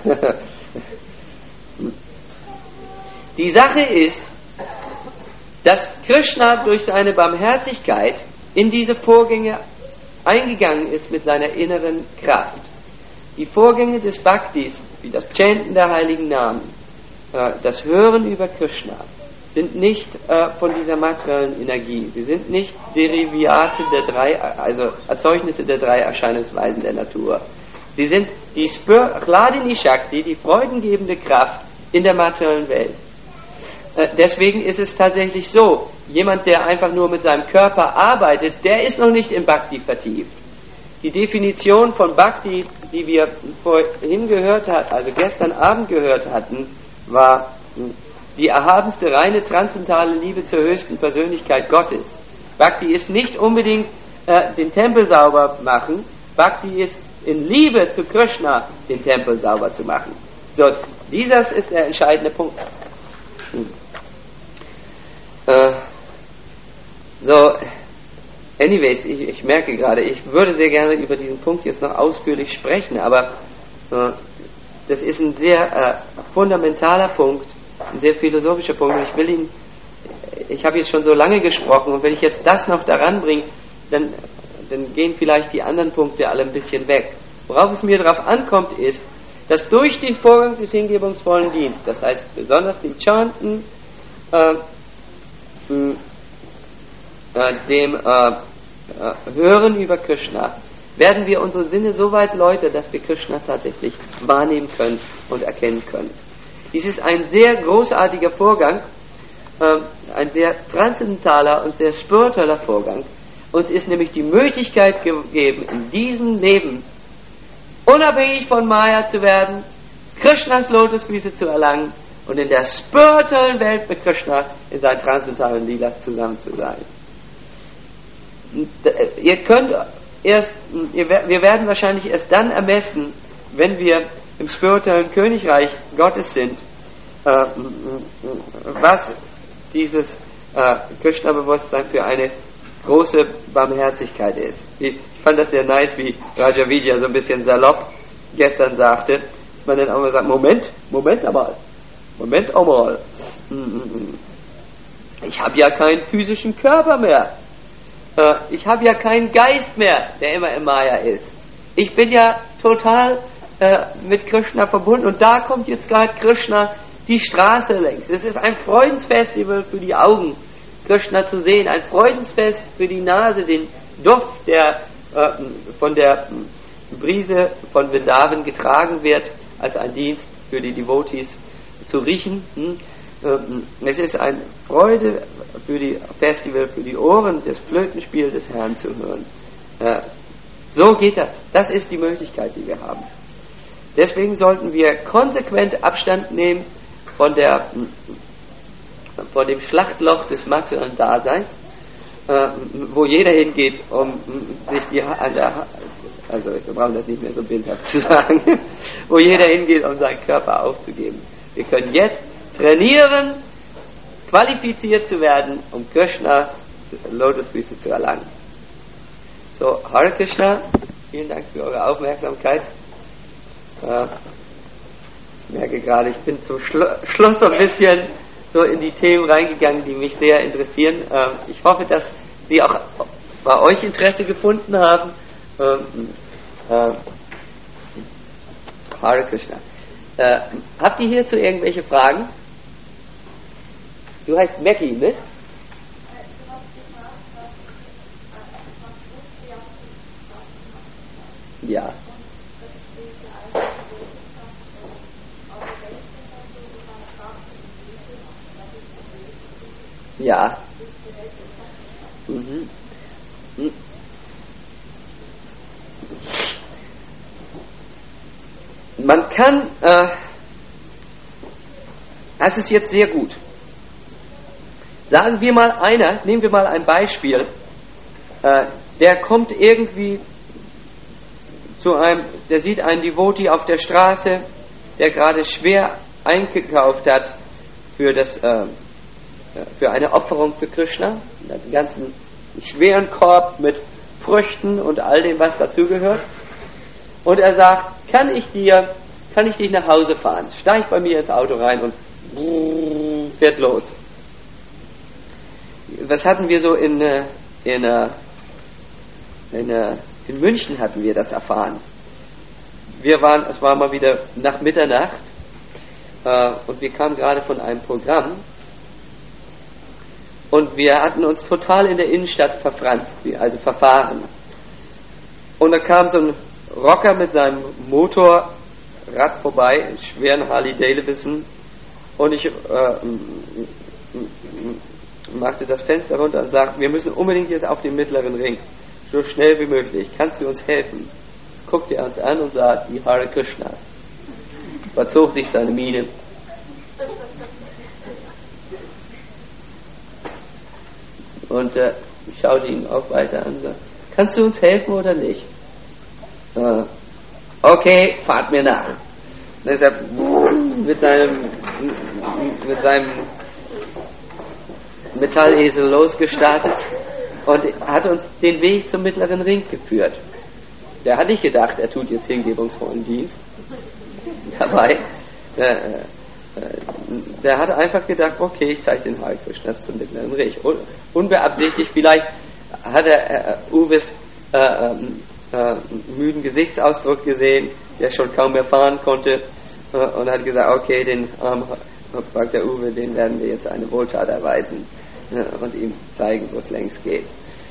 Die Sache ist, dass Krishna durch seine Barmherzigkeit in diese Vorgänge eingegangen ist mit seiner inneren Kraft. Die Vorgänge des Bhaktis, wie das Chanten der heiligen Namen, das Hören über Krishna, sind nicht von dieser materiellen Energie. Sie sind nicht Derivate der 3, also Erzeugnisse der 3 Erscheinungsweisen der Natur. Sie sind die Hladini Shakti, die freudengebende Kraft in der materiellen Welt. Deswegen ist es tatsächlich so, jemand, der einfach nur mit seinem Körper arbeitet, der ist noch nicht in Bhakti vertieft. Die Definition von Bhakti, die wir vorhin gehört hatten, also gestern Abend gehört hatten, war die erhabenste reine transzendentale Liebe zur höchsten Persönlichkeit Gottes. Bhakti ist nicht unbedingt den Tempel sauber machen, Bhakti ist in Liebe zu Krishna den Tempel sauber zu machen. So, dieses ist der entscheidende Punkt. Anyways, ich merke gerade, ich würde sehr gerne über diesen Punkt jetzt noch ausführlich sprechen, aber das ist ein sehr fundamentaler Punkt, ein sehr philosophischer Punkt, und ich habe jetzt schon so lange gesprochen, und wenn ich jetzt das noch daran bringe, dann gehen vielleicht die anderen Punkte alle ein bisschen weg. Worauf es mir darauf ankommt, ist, dass durch den Vorgang des hingebungsvollen Dienstes, das heißt besonders dem Chanten, dem Hören über Krishna, werden wir unsere Sinne so weit läutern, dass wir Krishna tatsächlich wahrnehmen können und erkennen können. Dies ist ein sehr großartiger Vorgang, ein sehr transzendentaler und sehr spiritueller Vorgang. Uns ist nämlich die Möglichkeit gegeben, in diesem Leben unabhängig von Maya zu werden, Krishnas Lotusfüße zu erlangen und in der spirituellen Welt mit Krishna in seinen transzendentalen Lilas zusammen zu sein. Wir werden wahrscheinlich erst dann ermessen, wenn wir im spirituellen Königreich Gottes sind, was dieses Krishna-Bewusstsein für eine große Barmherzigkeit ist. Ich fand das sehr nice, wie Raja Vijaya so ein bisschen salopp gestern sagte, dass man dann auch mal sagt, Moment einmal. Ich habe ja keinen physischen Körper mehr. Ich habe ja keinen Geist mehr, der immer im Maya ist. Ich bin ja total mit Krishna verbunden, und da kommt jetzt gerade Krishna die Straße längs. Es ist ein Freudensfestival für die Augen, Krishna zu sehen, ein Freudensfest für die Nase, den Duft, der von der Brise von Vrindavan getragen wird, als ein Dienst für die Devotees zu riechen. Es ist eine Freude für die Festival, für die Ohren, das Flötenspiel des Herrn zu hören. So geht das. Das ist die Möglichkeit, die wir haben. Deswegen sollten wir konsequent Abstand nehmen von dem Schlachtloch des materiellen Daseins, wo jeder hingeht, um sich also wir brauchen das nicht mehr so bildhaft zu sagen, wo jeder hingeht, um seinen Körper aufzugeben. Wir können jetzt trainieren, qualifiziert zu werden, um Krishna Lotusfüße zu erlangen. So, Hare Krishna, vielen Dank für eure Aufmerksamkeit. Ich merke gerade, ich bin zum Schluss so ein bisschen so in die Themen reingegangen, die mich sehr interessieren. Ich hoffe, dass Sie auch bei euch Interesse gefunden haben. Hare Krishna. Habt ihr hierzu irgendwelche Fragen? Du heißt Mackie, nicht? Ja. Ja. Mhm. Man kann, das ist jetzt sehr gut. Sagen wir mal nehmen wir mal ein Beispiel, der kommt irgendwie der sieht einen Devotee auf der Straße, der gerade schwer eingekauft hat für eine Opferung für Krishna, einen ganzen schweren Korb mit Früchten und all dem, was dazugehört. Und er sagt, kann ich dich nach Hause fahren? Steig bei mir ins Auto rein und fährt los. Was hatten wir so in München hatten wir das erfahren. Es war mal wieder nach Mitternacht und wir kamen gerade von einem Programm und wir hatten uns total in der Innenstadt verfahren. Und da kam so ein Rocker mit seinem Motorrad vorbei, einen schweren Harley Davidson, und ich machte das Fenster runter und sagte, wir müssen unbedingt jetzt auf den mittleren Ring, so schnell wie möglich. Kannst du uns helfen? Guckte er uns an und sah die Hare Krishnas. Verzog sich seine Miene. Und ich schaute ihn auch weiter an und sagte, kannst du uns helfen oder nicht? Okay, fahrt mir nach. Dann ist er mit seinem Metallesel losgestartet und hat uns den Weg zum mittleren Ring geführt. Der hat nicht gedacht, er tut jetzt hingebungsvollen Dienst dabei. Der hat einfach gedacht, okay, ich zeige den Hare Krishnas zum mittleren Ring. Unbeabsichtigt, vielleicht hat er Uwes müden Gesichtsausdruck gesehen, der schon kaum mehr fahren konnte, und hat gesagt, okay, den armen Bhakta Uwe, den werden wir jetzt eine Wohltat erweisen und ihm zeigen, wo es längst geht.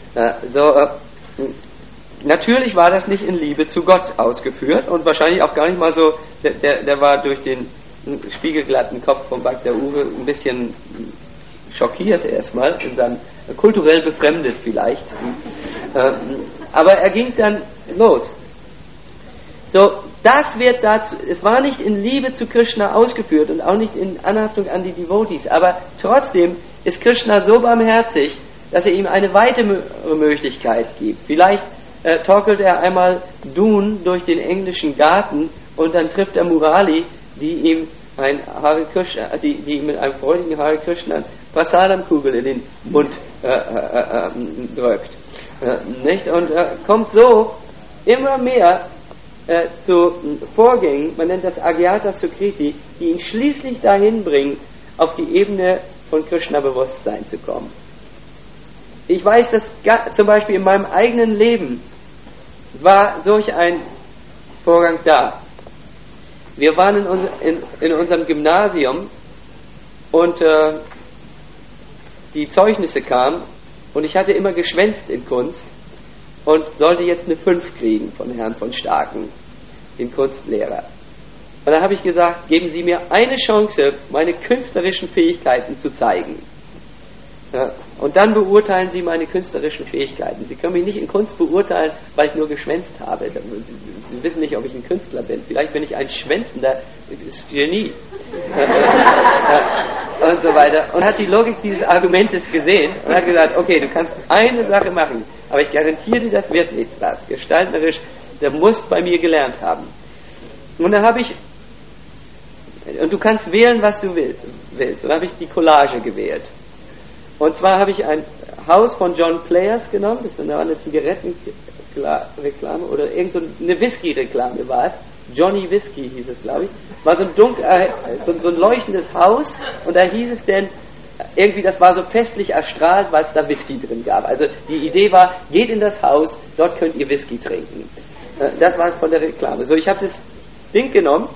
Natürlich war das nicht in Liebe zu Gott ausgeführt und wahrscheinlich auch gar nicht mal so, der war durch den spiegelglatten Kopf von Bhakta Uwe ein bisschen schockiert erstmal, kulturell befremdet vielleicht. Aber er ging dann los. So, es war nicht in Liebe zu Krishna ausgeführt und auch nicht in Anhaftung an die Devotees, aber trotzdem ist Krishna so barmherzig, dass er ihm eine weitere Möglichkeit gibt. Vielleicht torkelt er einmal durch den englischen Garten und dann trifft er Murali, die ihm mit einem freudigen Hare Krishna Prasadam-Kugel in den Mund drückt. Nicht? Und kommt so immer mehr zu Vorgängen, man nennt das Agyata Sukriti, die ihn schließlich dahin bringen, auf die Ebene von Krishna-Bewusstsein zu kommen. Ich weiß, dass zum Beispiel in meinem eigenen Leben war solch ein Vorgang da. Wir waren in unserem Gymnasium und die Zeugnisse kamen und ich hatte immer geschwänzt in Kunst und sollte jetzt eine 5 kriegen von Herrn von Starken, dem Kunstlehrer. Und dann habe ich gesagt, geben Sie mir eine Chance, meine künstlerischen Fähigkeiten zu zeigen. Ja, und dann beurteilen Sie meine künstlerischen Fähigkeiten. Sie können mich nicht in Kunst beurteilen, weil ich nur geschwänzt habe. Sie wissen nicht, ob ich ein Künstler bin. Vielleicht bin ich ein schwänzender Genie. Und so weiter. Und hat die Logik dieses Argumentes gesehen und hat gesagt, okay, du kannst eine Sache machen, aber ich garantiere dir, das wird nichts was. Gestalterisch, der muss bei mir gelernt haben. Und dann habe ich, und du kannst wählen, was du willst. Und dann habe ich die Collage gewählt. Und zwar habe ich ein Haus von John Players genommen, das war eine Zigarettenreklame oder irgend so eine Whisky-Reklame war es. Johnny Whisky hieß es, glaube ich. War so ein leuchtendes Haus und da hieß es denn, irgendwie, das war so festlich erstrahlt, weil es da Whisky drin gab. Also die Idee war, geht in das Haus, dort könnt ihr Whisky trinken. Das war von der Reklame. So, ich habe das Ding genommen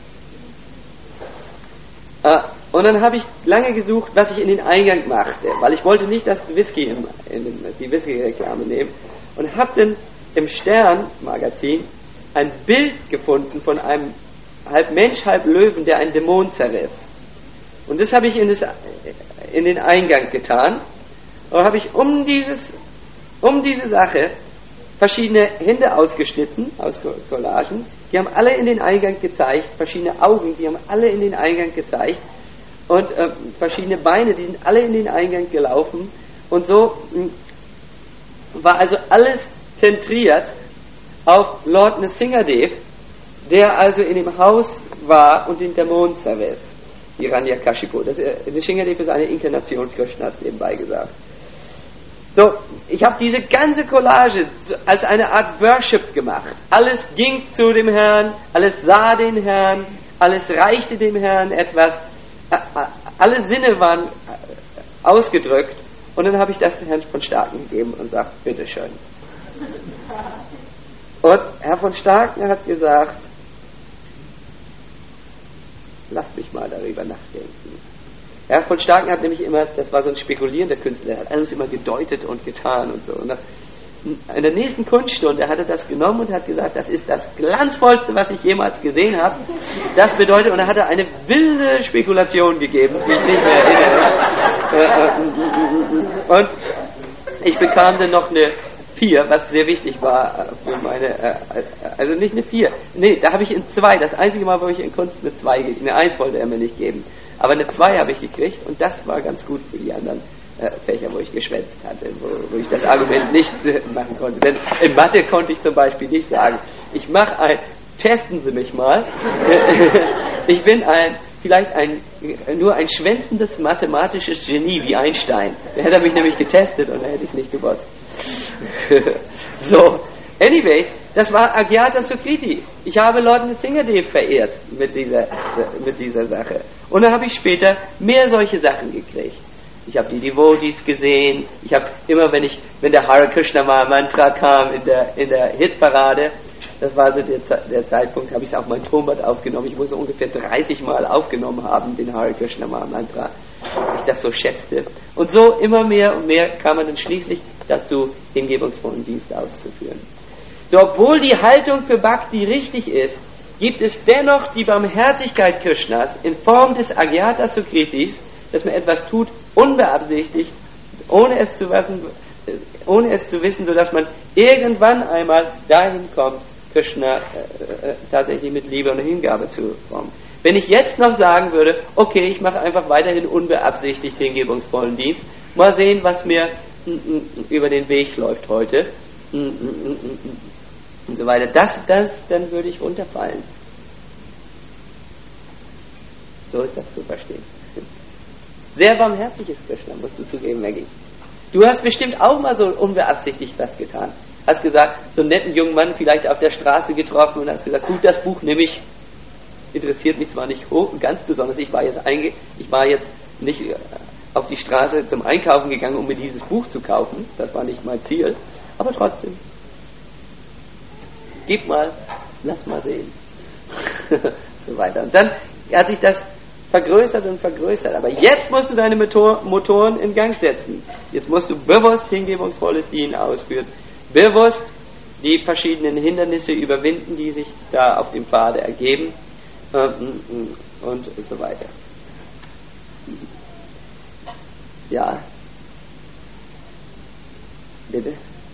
und dann habe ich lange gesucht, was ich in den Eingang machte, weil ich wollte nicht das Whisky die Whisky-Reklame nehmen und habe dann im Stern-Magazin ein Bild gefunden von einem halb Mensch, halb Löwen, der einen Dämon zerriss. Und das habe ich in den Eingang getan und habe ich um diese Sache verschiedene Hände ausgeschnitten aus Collagen, die haben alle in den Eingang gezeigt, verschiedene Augen, die haben alle in den Eingang gezeigt und verschiedene Beine, die sind alle in den Eingang gelaufen und so war also alles zentriert auf Lord Nrsingadev, der also in dem Haus war und den Dämon zerriss, Hiranyakashipu. Nrsingadev ist eine Inkarnation Krishnas, nebenbei gesagt. So, ich habe diese ganze Collage als eine Art Worship gemacht. Alles ging zu dem Herrn, alles sah den Herrn, alles reichte dem Herrn etwas, alle Sinne waren ausgedrückt und dann habe ich das dem Herrn von Starken gegeben und sagt, bitteschön. Und Herr von Starken hat gesagt, lasst mich mal darüber nachdenken. Herr von Starken hat nämlich immer, das war so ein spekulierender Künstler, er hat alles immer gedeutet und getan und so. Und in der nächsten Kunststunde hat er das genommen und hat gesagt, das ist das Glanzvollste, was ich jemals gesehen habe. Das bedeutet, und er hat eine wilde Spekulation gegeben, die ich nicht mehr erinnere. Und ich bekam dann noch eine 4, was sehr wichtig war für meine, also nicht eine 4, nee, da habe ich in 2, das einzige Mal, wo ich in Kunst eine 2 gekriegt, eine 1 wollte er mir nicht geben, aber eine 2 habe ich gekriegt und das war ganz gut für die anderen Fächer, wo ich geschwänzt hatte, wo ich das Argument nicht machen konnte, denn in Mathe konnte ich zum Beispiel nicht sagen, ich mache testen Sie mich mal, ich bin vielleicht nur ein schwänzendes mathematisches Genie wie Einstein, der hätte mich nämlich getestet und dann hätte ich es nicht gewusst. So, anyways, das war Agyata Sukriti. Ich habe Lord Nrsingadev verehrt mit dieser Sache. Und dann habe ich später mehr solche Sachen gekriegt. Ich habe die Devotees gesehen. Ich habe immer, wenn der Hare Krishna Mantra kam in der Hitparade, das war so der Zeitpunkt, habe ich es auf mein Tonband aufgenommen. Ich muss ungefähr 30 Mal aufgenommen haben, den Hare Krishna Mantra, weil ich das so schätzte. Und so immer mehr und mehr kam man dann schließlich dazu, hingebungsvollen Dienst auszuführen. So, obwohl die Haltung für Bhakti richtig ist, gibt es dennoch die Barmherzigkeit Krishnas in Form des Agyata Sukritis, dass man etwas tut, unbeabsichtigt, ohne es zu wissen, sodass man irgendwann einmal dahin kommt, Krishna tatsächlich mit Liebe und Hingabe zu formen. Wenn ich jetzt noch sagen würde, okay, ich mache einfach weiterhin unbeabsichtigt hingebungsvollen Dienst, mal sehen, was mir über den Weg läuft heute und so weiter, dann würde ich runterfallen. So ist das zu verstehen. Sehr barmherzig ist Krishna, musst du zugeben, Maggie. Du hast bestimmt auch mal so unbeabsichtigt was getan. Hast gesagt, so einen netten jungen Mann vielleicht auf der Straße getroffen und hast gesagt, gut, das Buch nehme ich, interessiert mich zwar nicht ganz besonders, ich war jetzt nicht auf die Straße zum Einkaufen gegangen, um mir dieses Buch zu kaufen, das war nicht mein Ziel, aber trotzdem, gib mal, lass mal sehen. So weiter. Und dann hat sich das vergrößert und vergrößert. Aber jetzt musst du deine Motoren in Gang setzen. Jetzt musst du bewusst hingebungsvolles Dienen ausführen, bewusst die verschiedenen Hindernisse überwinden, die sich da auf dem Pfade ergeben. und so weiter. Ja. Bitte?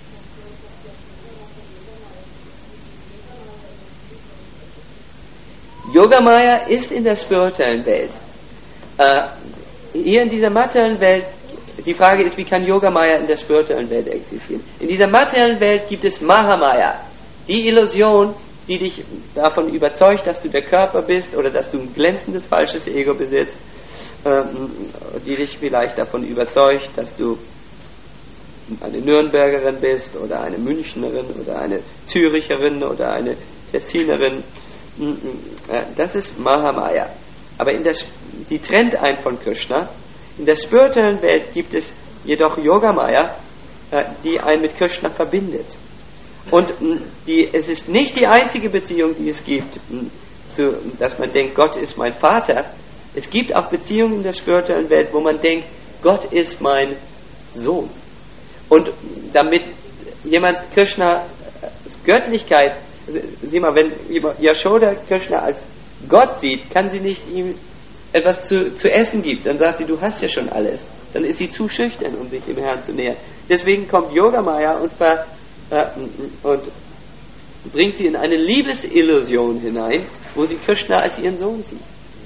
Yogamaya ist in der spirituellen Welt. Hier in dieser materiellen Welt, die Frage ist, wie kann Yogamaya in der spirituellen Welt existieren? In dieser materiellen Welt gibt es Mahamaya, die Illusion, die dich davon überzeugt, dass du der Körper bist oder dass du ein glänzendes falsches Ego besitzt, die dich vielleicht davon überzeugt, dass du eine Nürnbergerin bist oder eine Münchnerin oder eine Züricherin oder eine Tessinerin. Das ist Mahamaya. Aber die trennt einen von Krishna. In der spirituellen Welt gibt es jedoch Yogamaya, die einen mit Krishna verbindet. Und es ist nicht die einzige Beziehung, die es gibt, dass man denkt, Gott ist mein Vater. Es gibt auch Beziehungen in der spirituellen Welt, wo man denkt, Gott ist mein Sohn. Und damit jemand Krishnas Göttlichkeit, sieh mal, wenn Yashoda Krishna als Gott sieht, kann sie nicht ihm etwas zu essen gibt, dann sagt sie, du hast ja schon alles. Dann ist sie zu schüchtern, um sich dem Herrn zu nähern. Deswegen kommt Yogamaya und bringt sie in eine Liebesillusion hinein, wo sie Krishna als ihren Sohn sieht.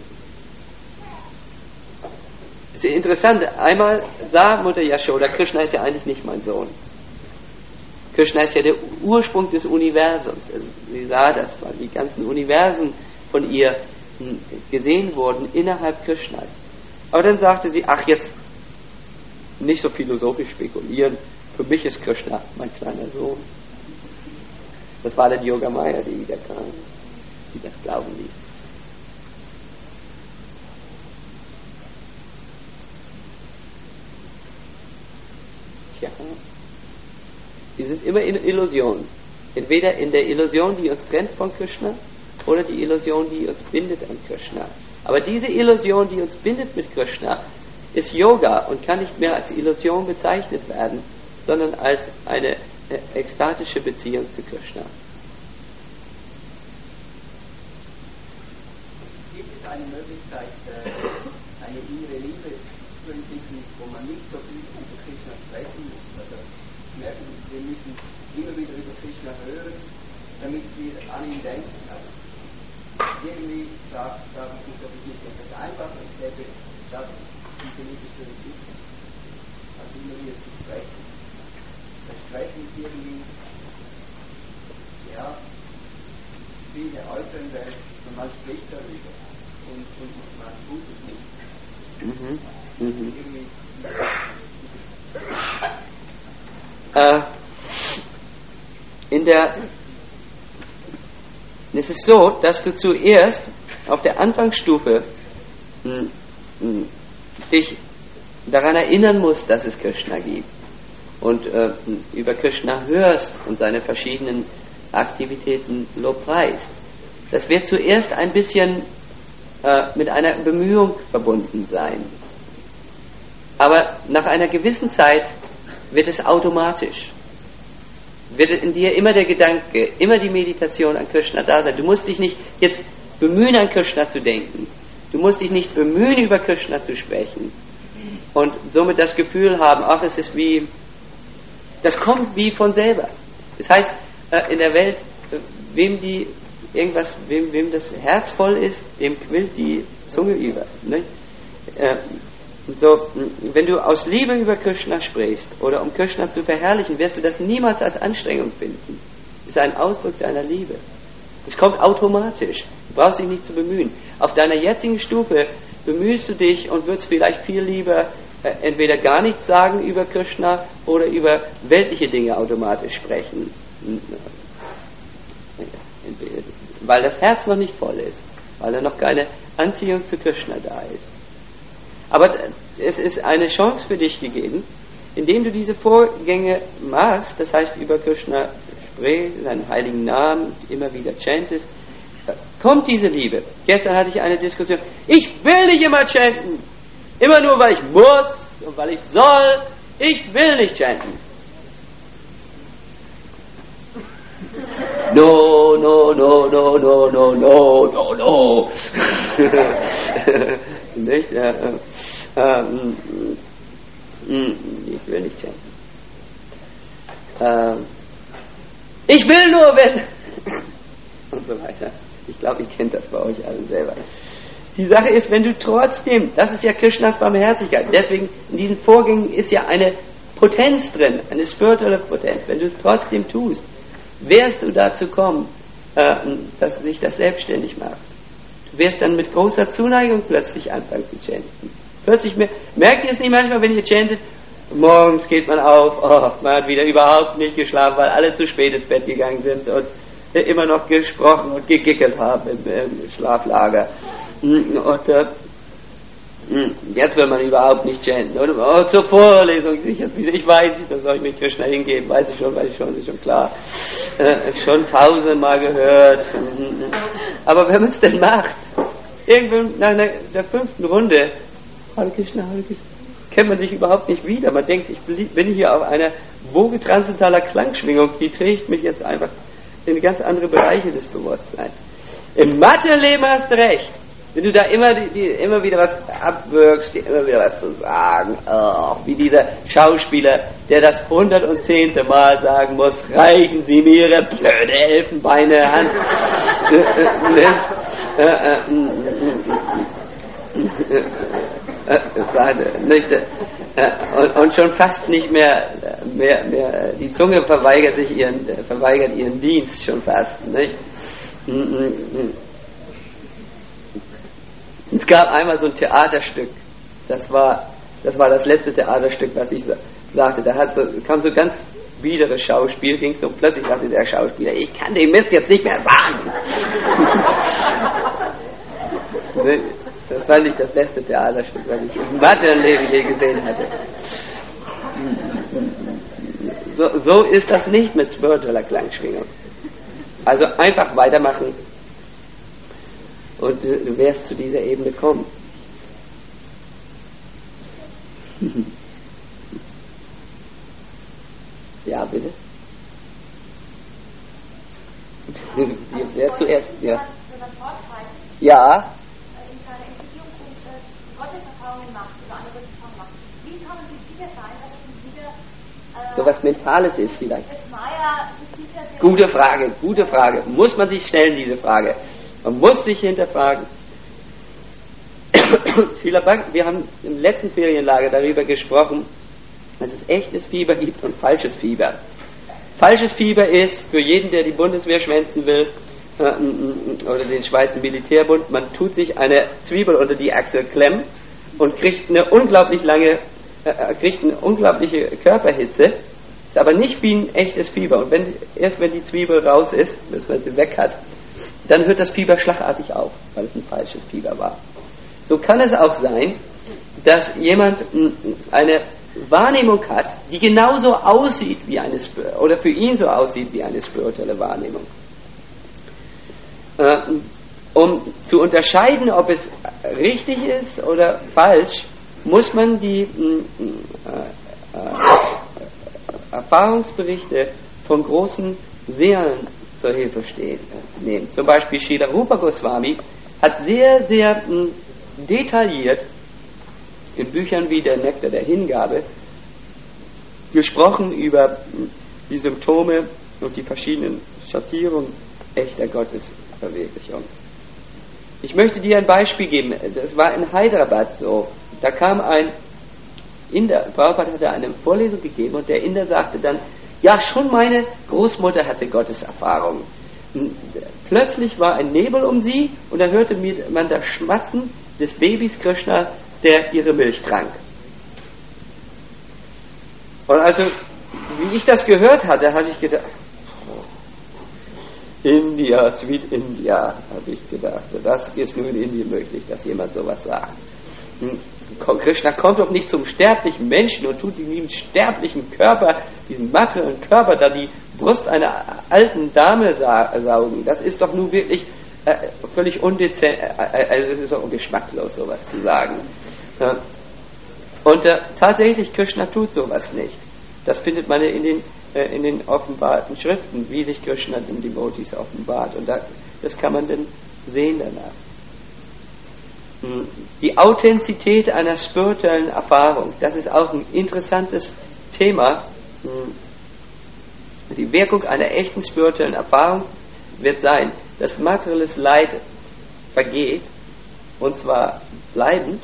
Das ist interessant. Einmal sah Mutter Yashoda, Krishna ist ja eigentlich nicht mein Sohn. Krishna ist ja der Ursprung des Universums. Also sie sah das, weil die ganzen Universen von ihr gesehen wurden innerhalb Krishnas. Aber dann sagte sie, ach, jetzt nicht so philosophisch spekulieren, für mich ist Krishna mein kleiner Sohn. Das war dann Yogamaya, die wieder kam, die das glauben ließ. Tja, wir sind immer in Illusion. Entweder in der Illusion, die uns trennt von Krishna, oder die Illusion, die uns bindet an Krishna. Aber diese Illusion, die uns bindet mit Krishna, ist Yoga und kann nicht mehr als Illusion bezeichnet werden, sondern als eine ekstatische Beziehung zu Krishna. Gibt es eine Möglichkeit, eine innere Liebe zu entwickeln, wo man nicht so viel über Krishna sprechen muss? Also merken, wir müssen immer wieder über Krishna hören, damit wir an ihn denken. Also irgendwie sagt ich nicht, ob es nicht etwas einfacher ist, dass diese Liebe zu entwickeln, als immer wieder zu sprechen. Das Sprechen ist irgendwie, ja, wie in der äußeren Welt, und man spricht darüber und man tut es nicht. Irgendwie. Es ist so, dass du zuerst auf der Anfangsstufe dich daran erinnern musst, dass es Krishna gibt und über Krishna hörst und seine verschiedenen Aktivitäten lobpreist. Das wird zuerst ein bisschen mit einer Bemühung verbunden sein. Aber nach einer gewissen Zeit wird es automatisch. Wird in dir immer der Gedanke, immer die Meditation an Krishna da sein. Du musst dich nicht jetzt bemühen, an Krishna zu denken. Du musst dich nicht bemühen, über Krishna zu sprechen. Und somit das Gefühl haben, ach, es ist wie, das kommt wie von selber. Das heißt, in der Welt, wem das Herz voll ist, dem quillt die Zunge über. Ne? So, wenn du aus Liebe über Krishna sprichst oder um Krishna zu verherrlichen, wirst du das niemals als Anstrengung finden. Es ist ein Ausdruck deiner Liebe. Es kommt automatisch. Du brauchst dich nicht zu bemühen. Auf deiner jetzigen Stufe bemühst du dich und würdest vielleicht viel lieber entweder gar nichts sagen über Krishna oder über weltliche Dinge automatisch sprechen. Weil das Herz noch nicht voll ist. Weil da noch keine Anziehung zu Krishna da ist. Aber es ist eine Chance für dich gegeben, indem du diese Vorgänge machst, das heißt über Krishna sprichst, seinen heiligen Namen immer wieder chantest, kommt diese Liebe. Gestern hatte ich eine Diskussion, ich will nicht immer chanten, immer nur weil ich muss und weil ich soll, ich will nicht chanten. No, no, no, no, no, no, no, no, no, so. Nicht? Ich will nicht chanten. Ich will nur, wenn... und so weiter. Ich glaube, ihr kennt das bei euch allen selber. Die Sache ist, wenn du trotzdem, das ist ja Krishnas Barmherzigkeit, deswegen in diesen Vorgängen ist ja eine Potenz drin, eine spirituelle Potenz. Wenn du es trotzdem tust, wirst du dazu kommen, dass sich das selbstständig macht. Du wirst dann mit großer Zuneigung plötzlich anfangen zu chanten. Plötzlich merkt ihr es nicht manchmal, wenn ihr chantet, morgens geht man auf, man hat wieder überhaupt nicht geschlafen, weil alle zu spät ins Bett gegangen sind und immer noch gesprochen und gegickelt haben im Schlaflager. Und jetzt will man überhaupt nicht chanten. Und zur Vorlesung, ich weiß nicht, da soll ich mit Krishna hingeben, weiß ich schon, ist schon klar. Schon 1000-mal gehört. Aber wenn man es denn macht, irgendwann nach der 5. Runde, Hare Krishna, kennt man sich überhaupt nicht wieder. Man denkt, ich bin hier auf einer Woge transzendentaler Klangschwingung, die trägt mich jetzt einfach in ganz andere Bereiche des Bewusstseins. Im Mathe-Leben hast du recht. Wenn du da immer wieder was abwirkst, dir immer wieder was zu sagen, wie dieser Schauspieler, der das 110. Mal sagen muss, reichen Sie mir Ihre blöde Elfenbeine Hand. Und schon fast nicht mehr die Zunge verweigert ihren Dienst schon fast, nicht? Es gab einmal so ein Theaterstück, das war das letzte Theaterstück, was ich sagte, kam so ganz biederes Schauspiel, ging es und plötzlich sagte der Schauspieler, ich kann den Mist jetzt nicht mehr sagen. Das war nicht das beste Theaterstück, was ich im Mathe-Leben je gesehen hatte. So ist das nicht mit spiritueller Klangschwingung. Also einfach weitermachen und du wirst zu dieser Ebene kommen. Ja, bitte? Wer zuerst? Ja. Ja. So was Mentales ist vielleicht. Gute Frage. Muss man sich stellen, diese Frage. Man muss sich hinterfragen. Wir haben im letzten Ferienlager darüber gesprochen, dass es echtes Fieber gibt und falsches Fieber. Falsches Fieber ist für jeden, der die Bundeswehr schwänzen will, oder den Schweizer Militärbund, man tut sich eine Zwiebel unter die Achsel klemmen und kriegt eine unglaubliche Körperhitze, ist aber nicht wie ein echtes Fieber. Und erst wenn die Zwiebel raus ist, bis man sie weg hat, dann hört das Fieber schlagartig auf, weil es ein falsches Fieber war. So kann es auch sein, dass jemand eine Wahrnehmung hat, die genauso aussieht wie oder für ihn so aussieht wie eine spirituelle Wahrnehmung. Um zu unterscheiden, ob es richtig ist oder falsch, muss man die Erfahrungsberichte von großen Sehern zur Hilfe nehmen. Zum Beispiel Srila Rupa Goswami hat sehr, sehr detailliert in Büchern wie der Nektar der Hingabe gesprochen über die Symptome und die verschiedenen Schattierungen echter Gottesverwirklichung. Ich möchte dir ein Beispiel geben. Das war in Hyderabad so. Da kam ein Inder, Prabhupada hatte eine Vorlesung gegeben und der Inder sagte dann, ja, schon meine Großmutter hatte Gotteserfahrung. Plötzlich war ein Nebel um sie und dann hörte man das Schmatzen des Babys Krishna, der ihre Milch trank. Und also, wie ich das gehört hatte, hatte ich gedacht, India, Sweet India, habe ich gedacht. Das ist nur in Indien möglich, dass jemand sowas sagt. Krishna kommt doch nicht zum sterblichen Menschen und tut in ihm sterblichen Körper, diesen materiellen Körper, da die Brust einer alten Dame saugen. Das ist doch nun wirklich völlig undezent, also es ist auch geschmacklos, sowas zu sagen. Und tatsächlich, Krishna tut sowas nicht. Das findet man in den offenbarten Schriften, wie sich Krishna den Devotees offenbart. Und das kann man dann sehen danach. Die Authentizität einer spirituellen Erfahrung, das ist auch ein interessantes Thema. Die Wirkung einer echten spirituellen Erfahrung wird sein, dass materielles Leid vergeht, und zwar bleibend,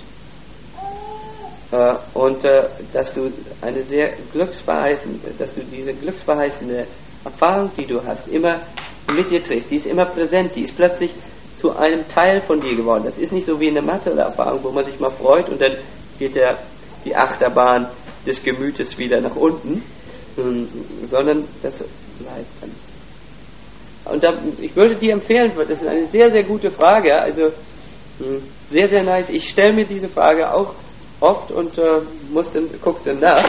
und dass du diese glücksverheißende Erfahrung, die du hast, immer mit dir trägst, die ist immer präsent, die ist plötzlich zu einem Teil von dir geworden. Das ist nicht so wie eine materielle Erfahrung, wo man sich mal freut und dann geht die Achterbahn des Gemütes wieder nach unten, sondern das bleibt dann. Und ich würde dir empfehlen, das ist eine sehr, sehr gute Frage, also sehr, sehr nice. Ich stelle mir diese Frage auch oft und gucke dann nach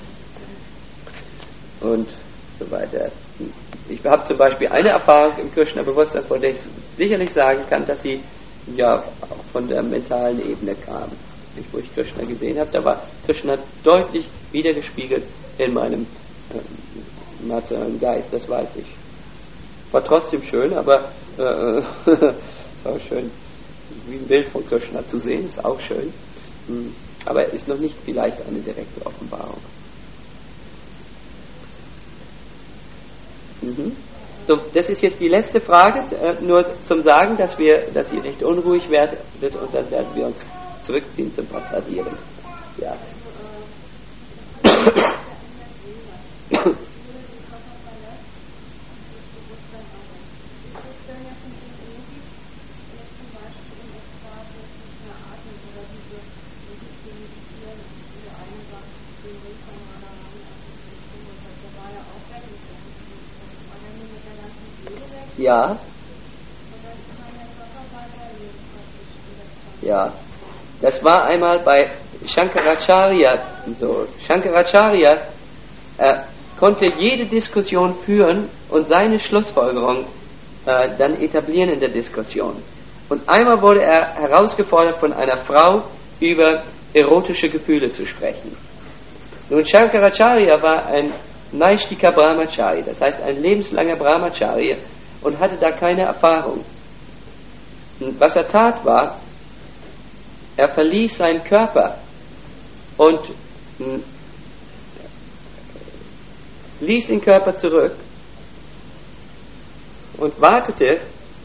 und so weiter. Ich habe zum Beispiel eine Erfahrung im Krishna-Bewusstsein, von der ich sicherlich sagen kann, dass sie ja auch von der mentalen Ebene kam. Wo ich Krishna gesehen habe, da war Krishna deutlich wiedergespiegelt in meinem materiellen Geist, das weiß ich. War trotzdem schön, aber es war schön, wie ein Bild von Krishna zu sehen, ist auch schön. Aber ist noch nicht vielleicht eine direkte Offenbarung. So, das ist jetzt die letzte Frage, nur zum Sagen, dass ihr nicht unruhig werdet und dann werden wir uns zurückziehen zum Passadieren. Ja. Ja. Ja. Das war einmal bei Shankaracharya so. Shankaracharya konnte jede Diskussion führen und seine Schlussfolgerung dann etablieren in der Diskussion. Und einmal wurde er herausgefordert von einer Frau, über erotische Gefühle zu sprechen. Nun, Shankaracharya war ein Naishtika Brahmachari, das heißt ein lebenslanger Brahmachari, und hatte da keine Erfahrung. Und was er tat war, er verließ seinen Körper und ließ den Körper zurück und wartete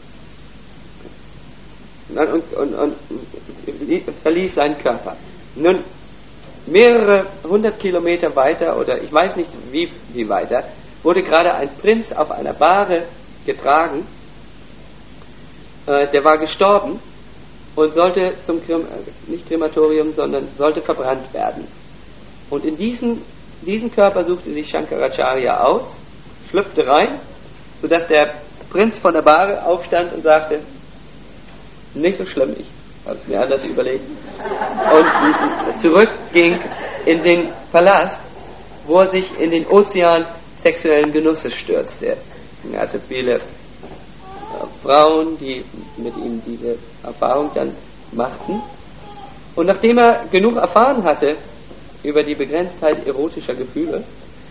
und verließ seinen Körper. Nun, mehrere 100 Kilometer weiter, oder ich weiß nicht wie weiter, wurde gerade ein Prinz auf einer Bahre getragen, der war gestorben und sollte nicht Krematorium, sondern sollte verbrannt werden. Und in diesen Körper suchte sich Shankaracharya aus, schlüpfte rein, sodass der Prinz von der Bahre aufstand und sagte, nicht so schlimm, ich habe es mir anders überlegt, und zurückging in den Palast, wo er sich in den Ozean sexuellen Genusses stürzte. Er hatte viele Frauen, die mit ihm diese Erfahrung dann machten. Und nachdem er genug erfahren hatte über die Begrenztheit erotischer Gefühle,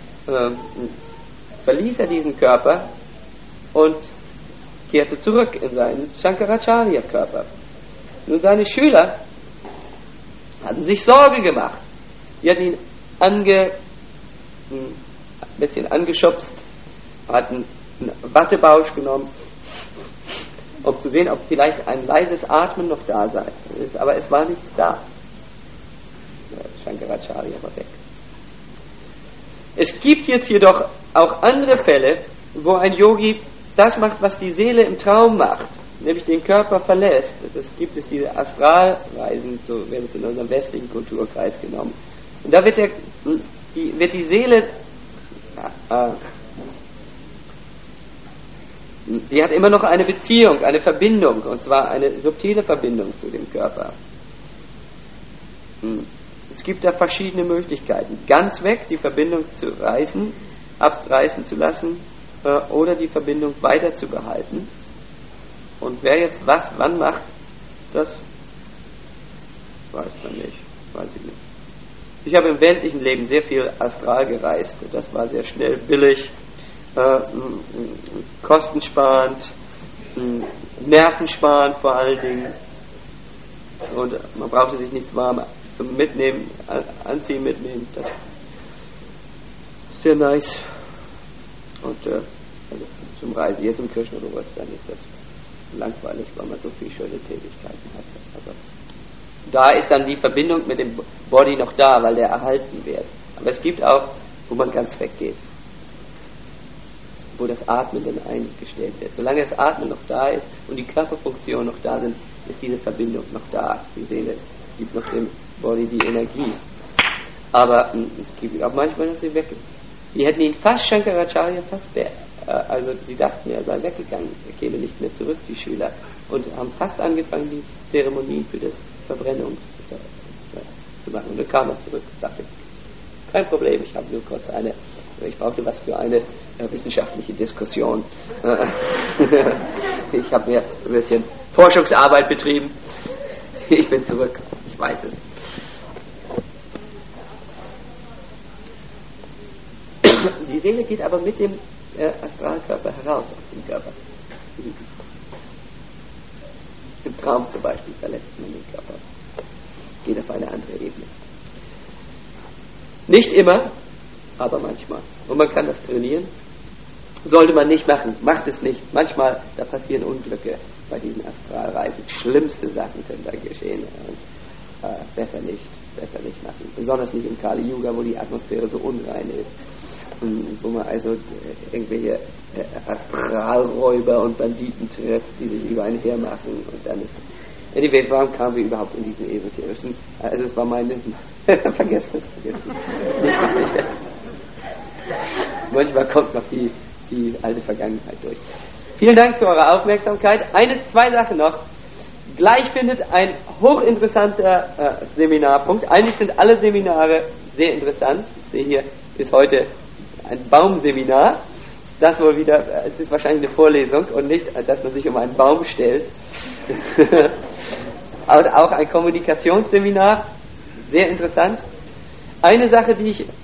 verließ er diesen Körper und kehrte zurück in seinen Shankaracharya-Körper. Nun, seine Schüler hatten sich Sorge gemacht. Die hatten ihn ein bisschen angeschubst, hatten einen Wattebausch genommen, um zu sehen, ob vielleicht ein leises Atmen noch da sei. Aber es war nichts da. Shankaracharya war weg. Es gibt jetzt jedoch auch andere Fälle, wo ein Yogi das macht, was die Seele im Traum macht, nämlich den Körper verlässt. Das gibt es diese Astralreisen, so wird es in unserem westlichen Kulturkreis genommen. Und da wird die Seele die hat immer noch eine Beziehung, eine Verbindung, und zwar eine subtile Verbindung zu dem Körper. Es gibt da verschiedene Möglichkeiten. Ganz weg die Verbindung abreißen zu lassen, oder die Verbindung weiter zu behalten. Und wer jetzt was wann macht, das weiß man nicht. Weiß ich nicht. Ich habe im weltlichen Leben sehr viel astral gereist. Das war sehr schnell, billig, kostensparend, Nervensparen vor allen Dingen. Und man brauchte sich nichts warm zum Mitnehmen, Anziehen mitnehmen. Das ist sehr nice. Und also zum Reisen, jetzt im Kirchenbewusstsein ist das langweilig, weil man so viele schöne Tätigkeiten hatte. Aber da ist dann die Verbindung mit dem Body noch da, weil der erhalten wird. Aber es gibt auch, wo man ganz weggeht, wo das Atmen dann eingestellt wird. Solange das Atmen noch da ist und die Körperfunktionen noch da sind, ist diese Verbindung noch da. Die Seele gibt noch dem Body die Energie. Aber es gibt auch manchmal, dass sie weg ist. Die hätten ihn fast, Shankaracharya, also sie dachten, er sei weggegangen, er käme nicht mehr zurück, die Schüler, und haben fast angefangen, die Zeremonie für das Verbrennung zu machen. Und dann kam er zurück und sagte, kein Problem, ich habe nur kurz ich brauchte was für eine wissenschaftliche Diskussion. Ich habe mir ein bisschen Forschungsarbeit betrieben. Ich bin zurück, ich weiß es. Die Seele geht aber mit dem Astralkörper heraus aus dem Körper. Im Traum zum Beispiel verlässt man den Körper. Geht auf eine andere Ebene. Nicht immer, aber manchmal. Und man kann das trainieren. Sollte man nicht machen, macht es nicht. Manchmal, da passieren Unglücke bei diesen Astralreisen. Schlimmste Sachen können da geschehen. Und, besser nicht machen. Besonders nicht im Kali Yuga, wo die Atmosphäre so unrein ist. Und wo man also irgendwelche Astralräuber und Banditen trifft, die sich über einen hermachen. Und dann ist anyway, warum kamen wir überhaupt in diesen esoterischen? Also es war meine vergessen es. Manchmal kommt noch die alte Vergangenheit durch. Vielen Dank für eure Aufmerksamkeit. Zwei Sachen noch. Gleich findet ein hochinteressanter Seminarpunkt. Eigentlich sind alle Seminare sehr interessant. Ich sehe hier bis heute ein Baumseminar. Das wohl wieder, es ist wahrscheinlich eine Vorlesung und nicht, dass man sich um einen Baum stellt. Aber auch ein Kommunikationsseminar. Sehr interessant. Eine Sache, die ich